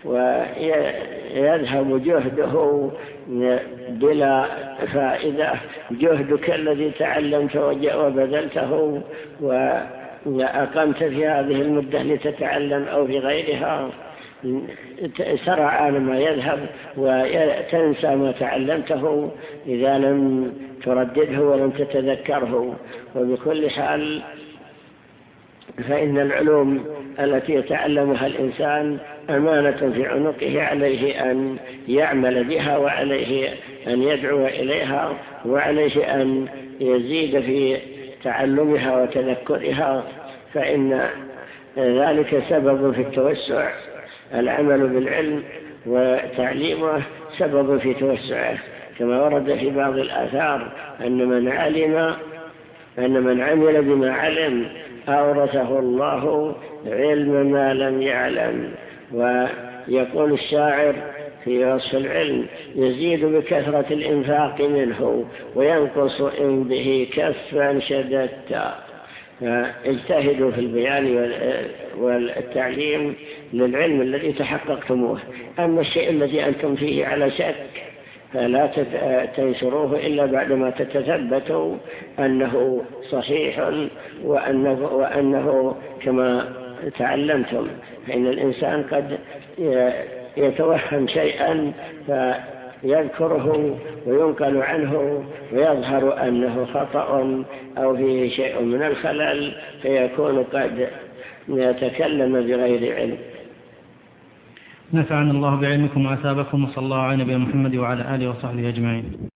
ويذهب جهده بلا فائدة. جهدك الذي تعلمت وبذلته وأقمت في هذه المدة لتتعلم أو في غيرها سرعان ما يذهب وتنسى ما تعلمته إذا لم تردده ولم تتذكره. وبكل حال فإن العلوم التي يتعلمها الإنسان أمانة في عنقه، عليه أن يعمل بها، وعليه أن يدعو إليها، وعليه أن يزيد في تعلمها وتذكرها، فإن ذلك سبب في التوسع. العمل بالعلم وتعليمه سبب في توسعه، كما ورد في بعض الآثار أن من عمل بما علم أورثه الله علم ما لم يعلم. ويقول الشاعر في وصف العلم: يزيد بكثرة الإنفاق منه وينقص إن به كفا شددت. فاجتهدوا في البيان والتعليم للعلم الذي تحققتموه. أما الشيء الذي أنتم فيه على شك فلا تنشروه إلا بعدما تتثبتوا أنه صحيح وأنه كما تعلمتم. فإن الإنسان قد يتوهم شيئا فيذكره وينقل عنه ويظهر أنه خطأ أو فيه شيء من الخلل، فيكون قد يتكلم بغير علم. نفعنا الله بعلمكم وأثابكم، وصلى الله على نبينا محمد وعلى آله وصحبه أجمعين.